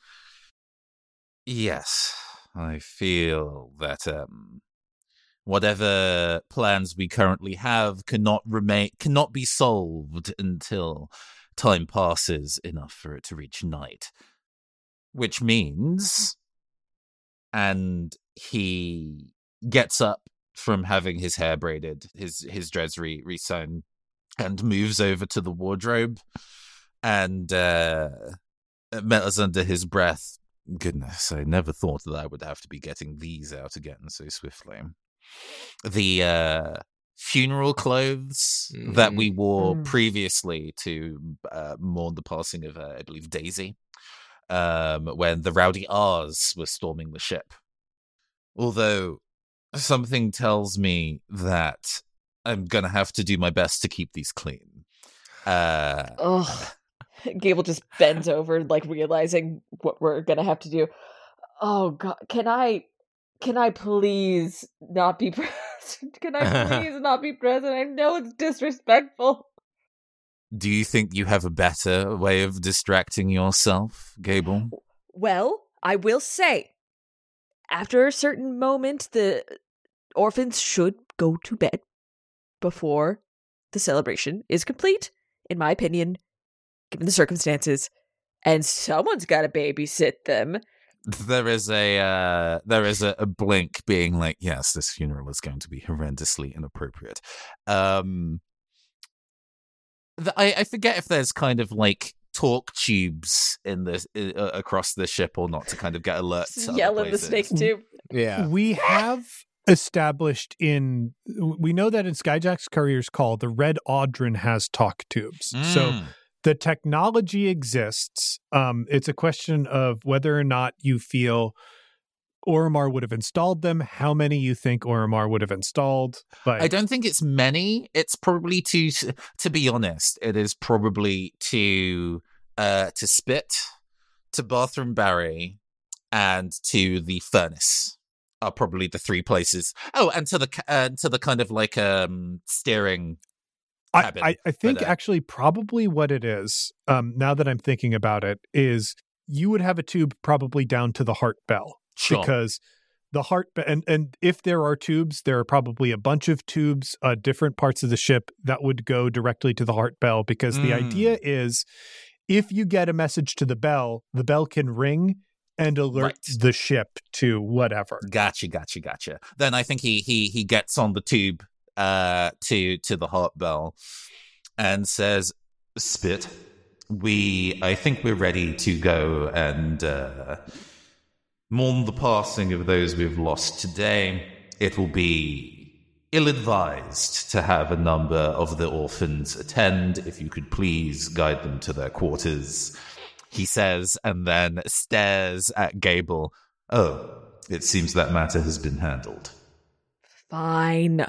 Yes, I feel that um. whatever plans we currently have cannot remain, cannot be solved until time passes enough for it to reach night. Which means, and he gets up from having his hair braided, his his dreads re re-sewn, and moves over to the wardrobe, and uh, mutters under his breath, "Goodness, I never thought that I would have to be getting these out again so swiftly." The uh, funeral clothes mm. that we wore mm. previously to uh, mourn the passing of, uh, I believe, Daisy, um, when the Rowdy R's were storming the ship. Although something tells me that I'm going to have to do my best to keep these clean. Uh, oh, Gable just bends over, like realizing what we're going to have to do. Oh, God, can I... Can I please not be present? Can I please not be present? I know it's disrespectful. Do you think you have a better way of distracting yourself, Gable? Well, I will say, after a certain moment, the orphans should go to bed before the celebration is complete. In my opinion, given the circumstances, and someone's got to babysit them. There is a uh, there is a, a blink being like, yes, this funeral is going to be horrendously inappropriate. Um, the, I, I forget if there's kind of like talk tubes in the uh, across the ship or not to kind of get alerts. to Yell other in the places. snake tube. Yeah. We have established in, we know that in Skyjack's Courier's Call, the Red Audron has talk tubes. So Mm. the technology exists. Um, it's a question of whether or not you feel Oromar would have installed them, how many you think Oromar would have installed. Like, I don't think it's many. It's probably to, to be honest, it is probably to uh, to Spit, to Bathroom Barry, and to the furnace are probably the three places. Oh, and to the ca- uh, to the kind of like um steering. I, cabin. I, I think But, uh, actually probably what it is, um, now that I'm thinking about it, is you would have a tube probably down to the heart bell. Sure. Because the heart, and and if there are tubes, there are probably a bunch of tubes, uh, different parts of the ship that would go directly to the heart bell. Because the Mm. idea is, if you get a message to the bell, the bell can ring and alert Right. the ship to whatever. Gotcha, gotcha, gotcha. Then I think he he he gets on the tube uh to to the heart bell and says, Spit, we I think we're ready to go and uh mourn the passing of those we've lost today. It will be ill-advised to have a number of the orphans attend. If you could please guide them to their quarters, he says, and then stares at Gable. Oh, it seems that matter has been handled. Fine.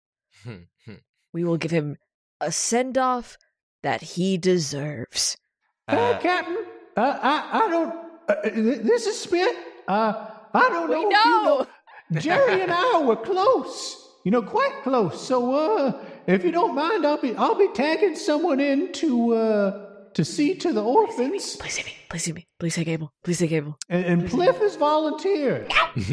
We will give him a send-off that he deserves. Hey, Uh, Captain. Uh, I I don't. Uh, th- this is Spit. Uh, I don't We know. if you know. Jerry and I were close. You know, quite close. So, uh, if you don't mind, I'll be I'll be tagging someone in to uh to see to the orphans. Please say me. Please say me. Please say Gable. Please say Gable. And, and Pliff has volunteered.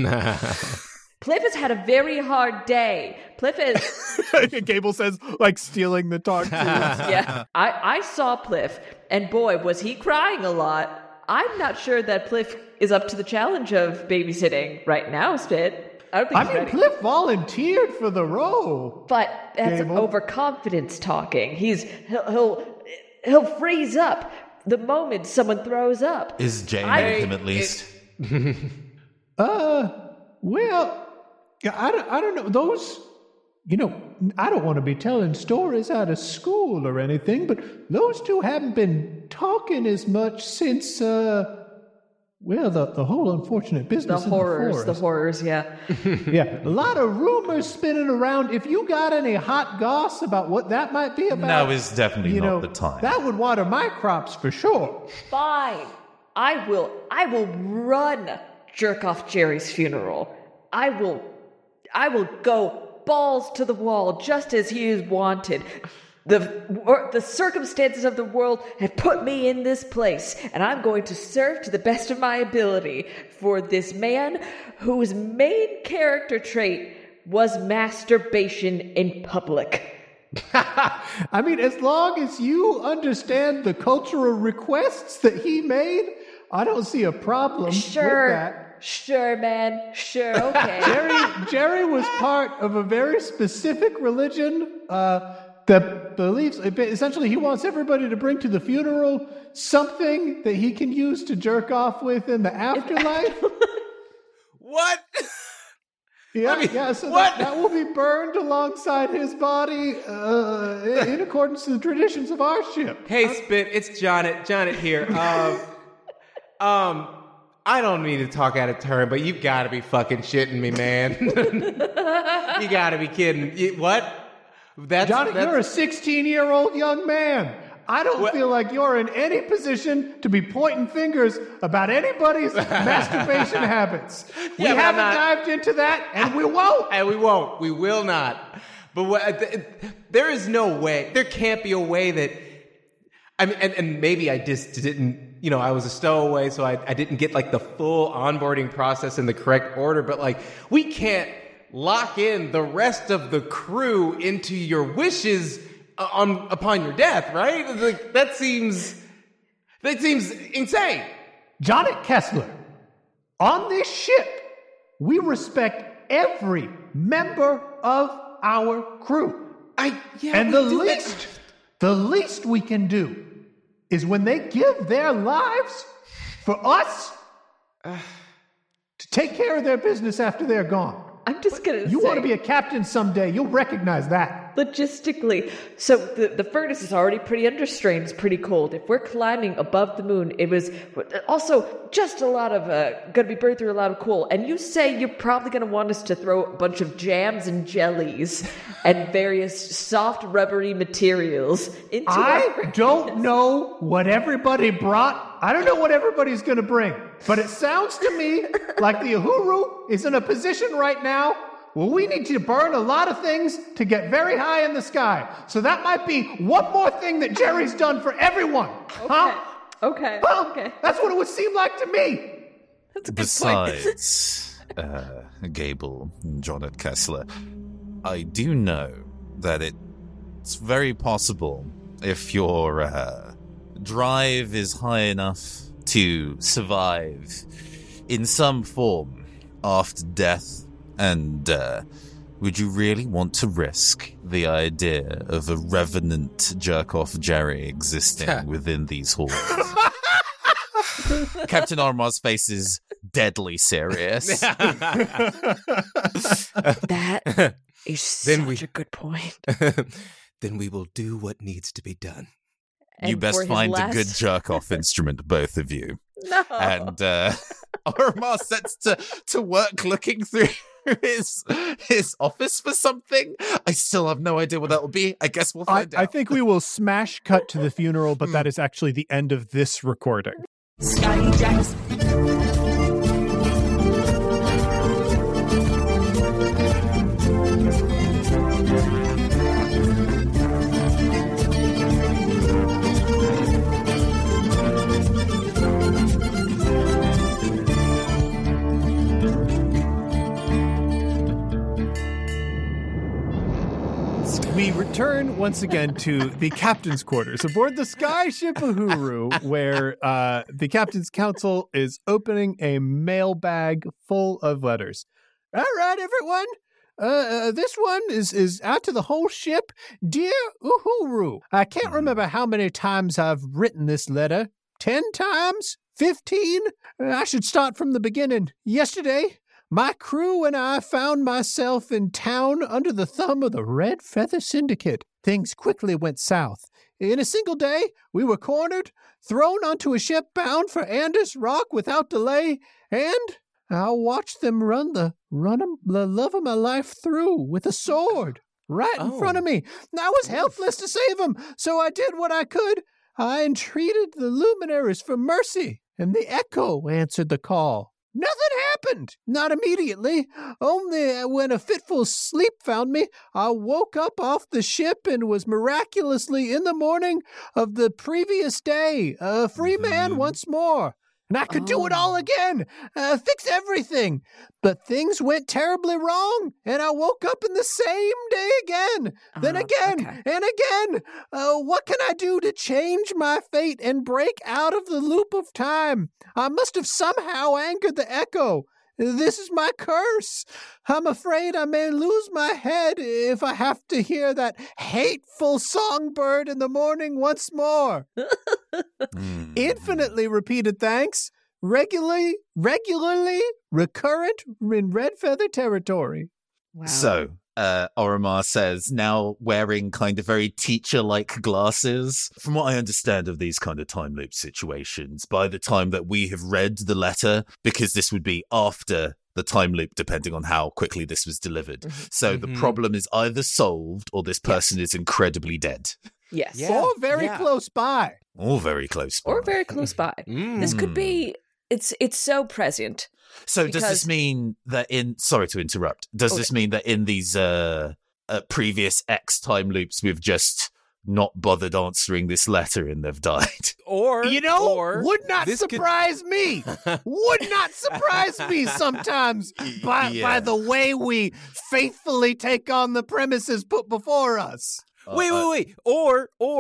Pliff has had a very hard day. Pliff is... Gable says, like stealing the talk tube. yeah. I, I saw Pliff, and boy, was he crying a lot. I'm not sure that Pliff is up to the challenge of babysitting right now, Spit. I don't think I he's mean, ready. Pliff volunteered for the role. But that's Gable. overconfidence talking. He's he'll, he'll he'll freeze up the moment someone throws up. Is Jane I- with him at least? Uh, well, yeah, I don't, I don't know. Those, you know, I don't want to be telling stories out of school or anything, but those two haven't been talking as much since, uh, well, the, the whole unfortunate The business in horrors, the the forest. horrors, yeah. Yeah, a lot of rumors spinning around. If you got any hot goss about what that might be about, Now is definitely you not know, the time. that would water my crops for sure. Fine. I will I will run jerk off Jerry's funeral. I will I will go balls to the wall just as he is wanted. The wor- the circumstances of the world have put me in this place, and I'm going to serve to the best of my ability for this man whose main character trait was masturbation in public. I mean, as long as you understand the cultural requests that he made, I don't see a problem with Sure, that. sure, man, sure, okay. Jerry, Jerry was part of a very specific religion uh, that believes, essentially, he wants everybody to bring to the funeral something that he can use to jerk off with in the afterlife. What? Yeah, I mean, yeah. So what? That, that will be burned alongside his body uh, in in accordance to the traditions of our ship. Hey, Spit, it's Johnnet. Johnnet here. Um, um, I don't mean to talk out of turn, but you've got to be fucking shitting me, man. You got to be kidding. You- what? That's, Johnny, that's you're a sixteen-year-old young man. I don't What? feel like you're in any position to be pointing fingers about anybody's masturbation habits. We Yeah, but I'm haven't not- dived into that, and we won't. And we won't. We will not. But what, th- there is no way. There can't be a way that. I mean, and, and maybe I just didn't. You know, I was a stowaway, so I, I didn't get like the full onboarding process in the correct order. But like, we can't lock in the rest of the crew into your wishes on upon your death, right? Like, that seems That seems insane. Jonnet Kessler, on this ship, we respect every member of our crew. I yeah. And we the do least, it. the least we can do is when they give their lives for us to take care of their business after they're gone. I'm just going to You say... want to be a captain someday, you'll recognize that. Logistically, so the, the furnace is already pretty understrained, it's pretty cold. If we're climbing above the moon, it was also just a lot of, uh, going to be burned through a lot of coal. And you say you're probably going to want us to throw a bunch of jams and jellies and various soft rubbery materials into I our... don't know what everybody brought. I don't know what everybody's going to bring. But it sounds to me like the Uhuru is in a position right now well, we need to burn a lot of things to get very high in the sky. So that might be one more thing that Jerry's done for everyone. Okay. Huh? Okay. Well, okay. That's what it would seem like to me. That's a good Besides, uh, Gable and Jonnet Kessler, I do know that it's very possible if your uh, drive is high enough to survive in some form after death. And uh, would you really want to risk the idea of a revenant jerk-off Jerry existing within these halls? Captain Ormar's face is deadly serious. That is Then such we- a good point. Then we will do what needs to be done. You And best for his find last- a good jerk-off instrument, both of you. No. And uh, Ormar sets to, to work looking through his his office for something. I still have no idea what that will be. I guess we'll I, find out. I think we will smash cut to the funeral, but that is actually the end of this recording. Scotty Jackson. We return once again to the captain's quarters aboard the skyship Uhuru, where uh, the captain's council is opening a mailbag full of letters. All right, everyone. Uh, uh, this one is, is out to the whole ship. Dear Uhuru, I can't remember how many times I've written this letter. Ten times? Fifteen? I should start from the beginning. Yesterday, my crew and I found myself in town under the thumb of the Red Feather Syndicate. Things quickly went south. In a single day, we were cornered, thrown onto a ship bound for Anders Rock without delay, and I watched them run the run 'em- the love of my life through with a sword right in Oh. front of me. I was helpless to save them, so I did what I could. I entreated the luminaries for mercy, and the Echo answered the call. Nothing happened. Not immediately. Only when a fitful sleep found me, I woke up off the ship and was miraculously in the morning of the previous day, a free man once more. And I could do it all again, uh, fix everything. But things went terribly wrong, and I woke up in the same day again, then Uh, again, okay. and again. Uh, what can I do to change my fate and break out of the loop of time? I must have somehow angered the Echo. This is my curse. I'm afraid I may lose my head if I have to hear that hateful songbird in the morning once more. Hmm. Infinitely repeated thanks. Regularly, regularly recurrent in Red Feather territory. Wow. So, uh, Oromar says, now wearing kind of very teacher-like glasses. From what I understand of these kind of time loop situations, by the time that we have read the letter, because this would be after the time loop, depending on how quickly this was delivered. So the Mhm. problem is either solved or this person is incredibly dead. Yes. Yeah. Or very yeah. close by. Or very close by. Or very close by. Mm. This could be. It's it's so prescient. So does because- this mean that in sorry to interrupt, does Okay. this mean that in these uh, uh previous X time loops we've just not bothered answering this letter and they've died? Or You know, or would not this could- surprise me. Would not surprise me sometimes by, Yeah. by the way we faithfully take on the premises put before us. Wait, wait, wait. Or or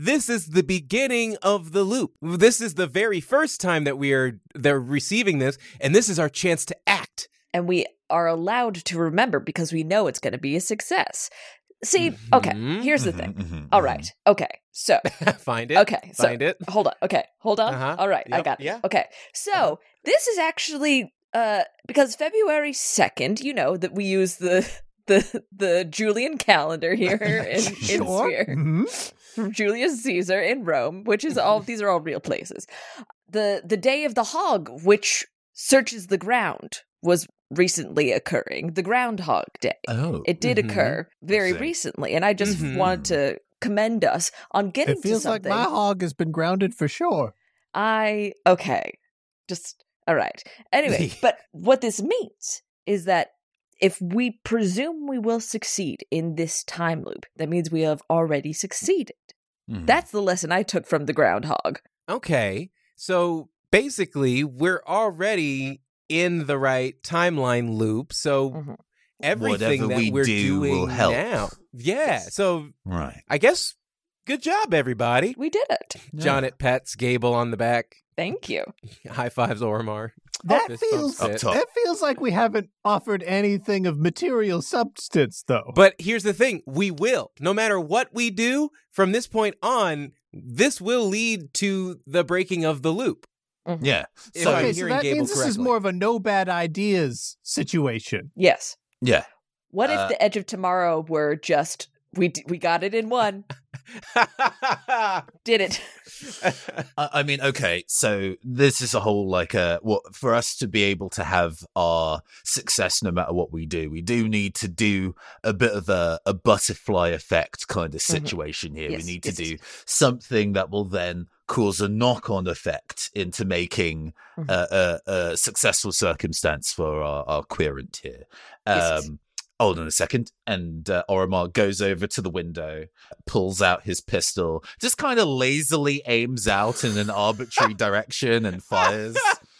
this is the beginning of the loop. This is the very first time that we are they're receiving this, and this is our chance to act. And we are allowed to remember because we know it's going to be a success. See, okay, Mhm. here's the Mhm, thing. mhm, All mhm. right, okay, so, Find it. okay, so, Find it. hold on, okay, hold on. Uh-huh. All right, I Yep, got it. yeah. Okay, so, this is actually, uh, because February second, you know, that we use the, the, the Julian calendar here in, in Sure. Sphere. Mhm. From Julius Caesar in Rome, which is all, these are all real places. The, the Day of the Hog, which searches the ground, was recently occurring. The Groundhog Day. Oh. It did Mhm. occur very see. recently, and I just Mhm. wanted to commend us on getting It feels to like something. my hog has been grounded for sure. I okay, just all right. Anyway, but what this means is that if we presume we will succeed in this time loop, that means we have already succeeded. Mhm. That's the lesson I took from the groundhog. Okay. So basically, we're already in the right timeline loop. So Mhm. everything Whatever that we we're do will doing help. now. Yeah. So Right. I guess good job, everybody. We did it. John at Pets, Gable on the back. Thank you. High fives, Ormar. That Fist feels bumps Up top. that feels like we haven't offered anything of material substance, though. But here's the thing, we will. No matter what we do from this point on, this will lead to the breaking of the loop. Yeah. If So I'm okay, so hearing that Gable means this is correctly. more of a no bad ideas situation. Yes. yeah. What Uh, if the Edge of Tomorrow were just we d- we got it in one, did it? I I mean, okay, so this is a whole like a what for us to be able to have our success no matter what we do, we do need to do a bit of a, a butterfly effect kind of situation here. Yes, we need to yes, do yes. something that will then cause a knock-on effect into making Mhm. a, a, a successful circumstance for our, our querent here. Yes, yes. Um, hold on a second. And uh, Oromar goes over to the window, pulls out his pistol, just kind of lazily aims out in an arbitrary direction and fires.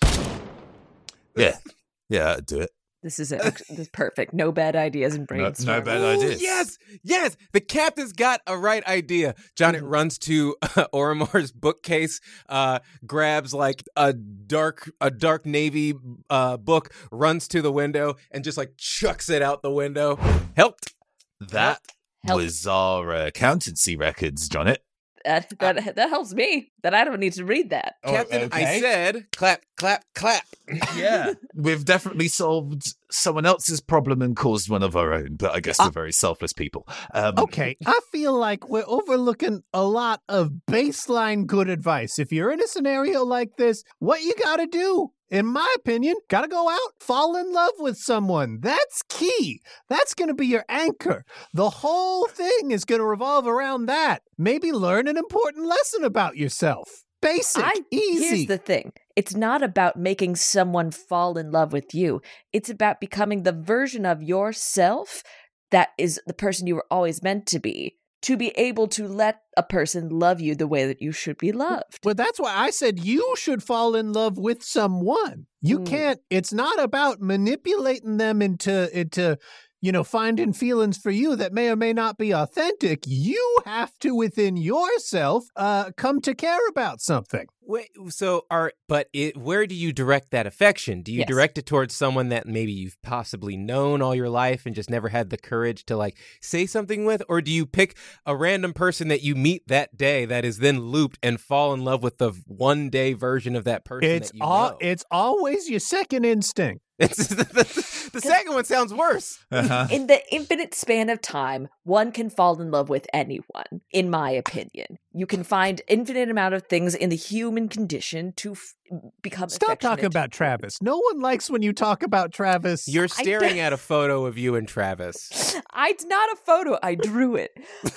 Yeah. Yeah, I'd do it. This is it. This is perfect. No bad ideas and No, brainstorming. no bad Ooh, ideas. Yes, yes. The captain's got a right idea. John it runs to uh, Oromar's bookcase, uh, grabs like a dark, a dark navy uh, book, runs to the window, and just like chucks it out the window. Helped. That Help. was our uh, accountancy records, Johnnet. That that that helps me. That I don't need to read that. Oh, Captain, I okay. said, clap, clap, clap. Yeah. We've definitely solved someone else's problem and caused one of our own, but I guess we're very selfless people. Um, Okay, I feel like we're overlooking a lot of baseline good advice. If you're in a scenario like this, what you gotta do, in my opinion, gotta go out, fall in love with someone. That's key. That's gonna be your anchor. The whole thing is gonna revolve around that. Maybe learn an important lesson about yourself. Basic, I, easy. Here's the thing. It's not about making someone fall in love with you. It's about becoming the version of yourself that is the person you were always meant to be, to be able to let a person love you the way that you should be loved. Well, that's why I said you should fall in love with someone. You Mm. can't, it's not about manipulating them into, into, you know, finding feelings for you that may or may not be authentic. You have to, within yourself, uh, come to care about something. Wait, so are but it, where do you direct that affection? Do you Yes. direct it towards someone that maybe you've possibly known all your life and just never had the courage to like say something with, or do you pick a random person that you meet that day that is then looped and fall in love with the one day version of that person? It's that you all, know? it's always your second instinct. It's the, the second one sounds worse. Uh-huh. In the infinite span of time, one can fall in love with anyone, in my opinion. You can find infinite amount of things in the human condition to f- become Stop talking affectionate. about Travis. No one likes when you talk about Travis. You're I- staring at a photo of you and Travis. I, it's not a photo. I drew it.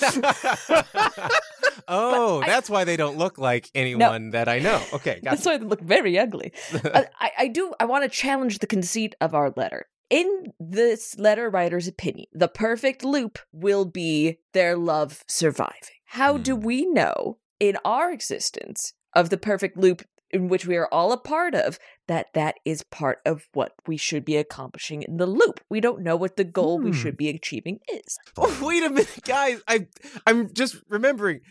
Oh, I- that's why they don't look like anyone that I know. Okay, That's gotcha. why they look very ugly. Uh, I, I do. I want to challenge the conceit of our letter. In this letter writer's opinion, the perfect loop will be their love surviving. How do we know in our existence of the perfect loop in which we are all a part of that that is part of what we should be accomplishing in the loop? We don't know what the goal we Hmm. should be achieving is. Oh, wait a minute, guys. I I'm just remembering.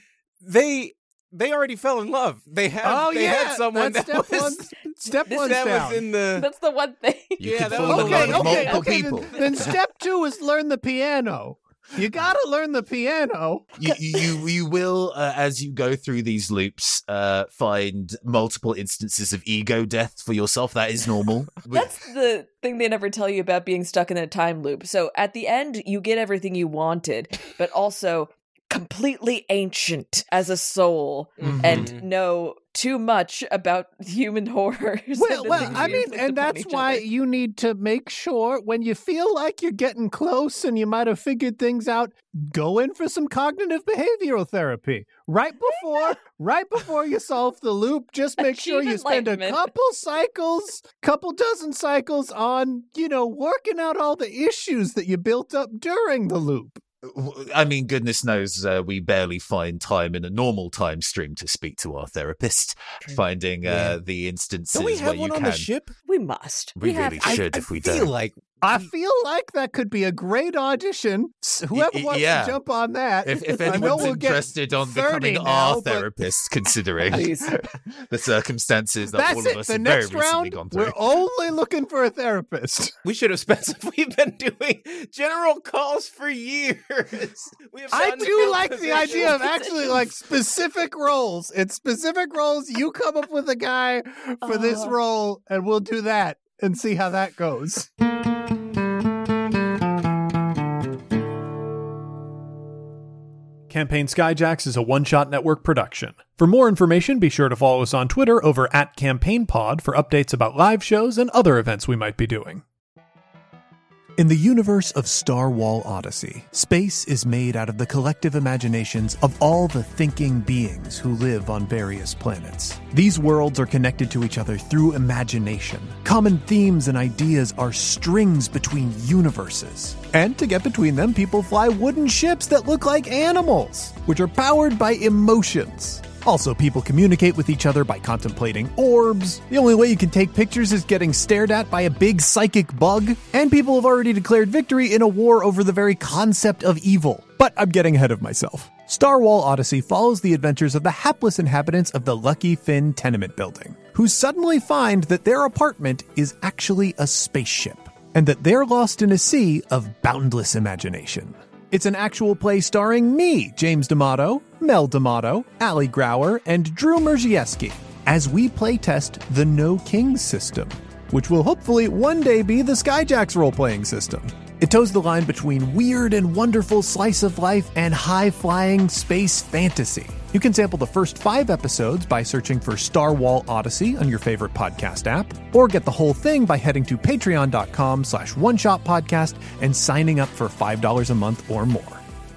they they already fell in love. They have Oh, they yeah. had someone That's that step was one. Step this- one's that down. was in the That's the one thing. You Yeah, could that fall was in a love Okay, with okay, multiple okay. people. Then, then step two is learn the piano. You gotta learn the piano. you, you you will uh, as you go through these loops uh find multiple instances of ego death for yourself. That is normal. That's the thing they never tell you about being stuck in a time loop. So at the end, you get everything you wanted, but also completely ancient as a soul Mhm. and know too much about human horrors. and Well, the well, things I we mean, inflict and upon that's each why other. you need to make sure when you feel like you're getting close and you might have figured things out, go in for some cognitive behavioral therapy. Right before, right before you solve the loop, just make sure you Achieve spend a enlightenment. couple cycles, couple dozen cycles on, you know, working out all the issues that you built up during the loop. I mean, goodness knows uh, we barely find time in a normal time stream to speak to our therapist. Finding uh, Yeah. the instances Don't we where have you one on can. the ship? We must. We have really to. should I, if we I feel don't. like I feel like that could be a great audition. S- Whoever y- wants yeah. to jump on that. If, if I know anyone's we'll get interested on thirty becoming now, our but- therapist, considering Please. the circumstances that That's all of it. us The have very next recently round, gone through. we're only looking for a therapist. we should have specified. We've been doing general calls for years. We have I gotten to do fill like the positions. idea of actually like specific roles. It's specific roles. You come up with a guy for this Oh. role, and we'll do that and see how that goes. Campaign Skyjacks is a one-shot network production. For more information, be sure to follow us on Twitter over at CampaignPod for updates about live shows and other events we might be doing. In the universe of Star Wall Odyssey, space is made out of the collective imaginations of all the thinking beings who live on various planets. These worlds are connected to each other through imagination. Common themes and ideas are strings between universes. And to get between them, people fly wooden ships that look like animals, which are powered by emotions. Also, people communicate with each other by contemplating orbs. The only way you can take pictures is getting stared at by a big psychic bug. And people have already declared victory in a war over the very concept of evil. But I'm getting ahead of myself. Star Wall Odyssey follows the adventures of the hapless inhabitants of the Lucky Finn tenement building, who suddenly find that their apartment is actually a spaceship, and that they're lost in a sea of boundless imagination. It's an actual play starring me, James D'Amato, Mel D'Amato, Ali Grauer, and Drew Merzieski, as we playtest the No Kings system, which will hopefully one day be the Skyjacks role-playing system. It toes the line between weird and wonderful slice of life and high-flying space fantasy. You can sample the first five episodes by searching for Star Wall Odyssey on your favorite podcast app, or get the whole thing by heading to patreon.com slash one-shot podcast and signing up for five dollars a month or more.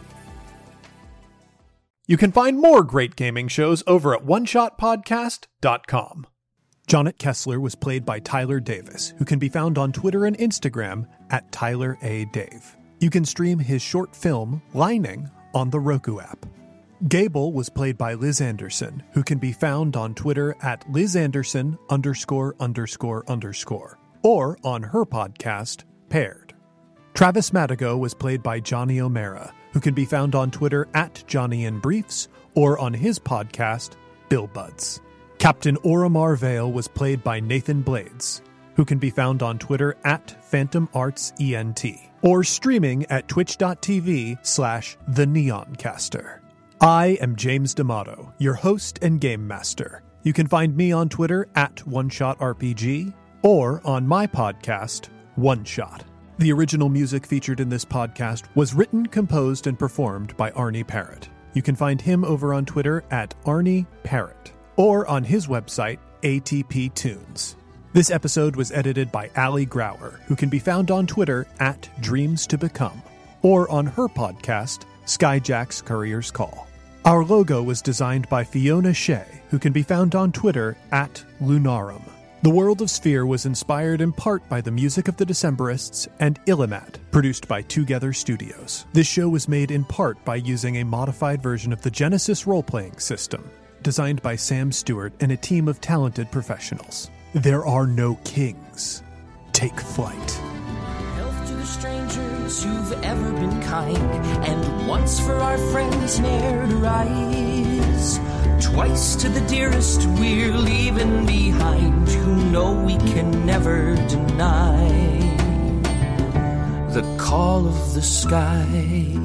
You can find more great gaming shows over at one shot podcast dot com. Jonnet Kessler was played by Tyler Davis, who can be found on Twitter and Instagram at Tyler A. Dave. You can stream his short film, Lining, on the Roku app. Gable was played by Liz Anderson, who can be found on Twitter at Liz Anderson underscore underscore underscore, or on her podcast, Paired. Travis Madigo was played by Johnny O'Mara, who can be found on Twitter at Johnny in Briefs, or on his podcast, Bill Buds. Captain Oromar Vale was played by Nathan Blades, who can be found on Twitter at Phantom Arts E N T, or streaming at twitch.tv slash the Neoncaster. I am James D'Amato, your host and game master. You can find me on Twitter at OneShotRPG, or on my podcast, One Shot. The original music featured in this podcast was written, composed, and performed by Arnie Parrott. You can find him over on Twitter at Arnie Parrott, or on his website, A T P Tunes. This episode was edited by Ali Grauer, who can be found on Twitter at Dreams to Become, or on her podcast, Skyjacks Courier's Call. Our logo was designed by Fiona Shea, who can be found on Twitter at Lunarum. The World of Sphere was inspired in part by the music of the Decemberists and Illimat, produced by Together Studios. This show was made in part by using a modified version of the Genesis role-playing system, designed by Sam Stewart and a team of talented professionals. There are no kings. Take flight. Health to the strangers who've ever been kind, and once for our friends ne'er to rise. Twice to the dearest we're leaving behind, who know we can never deny the call of the sky.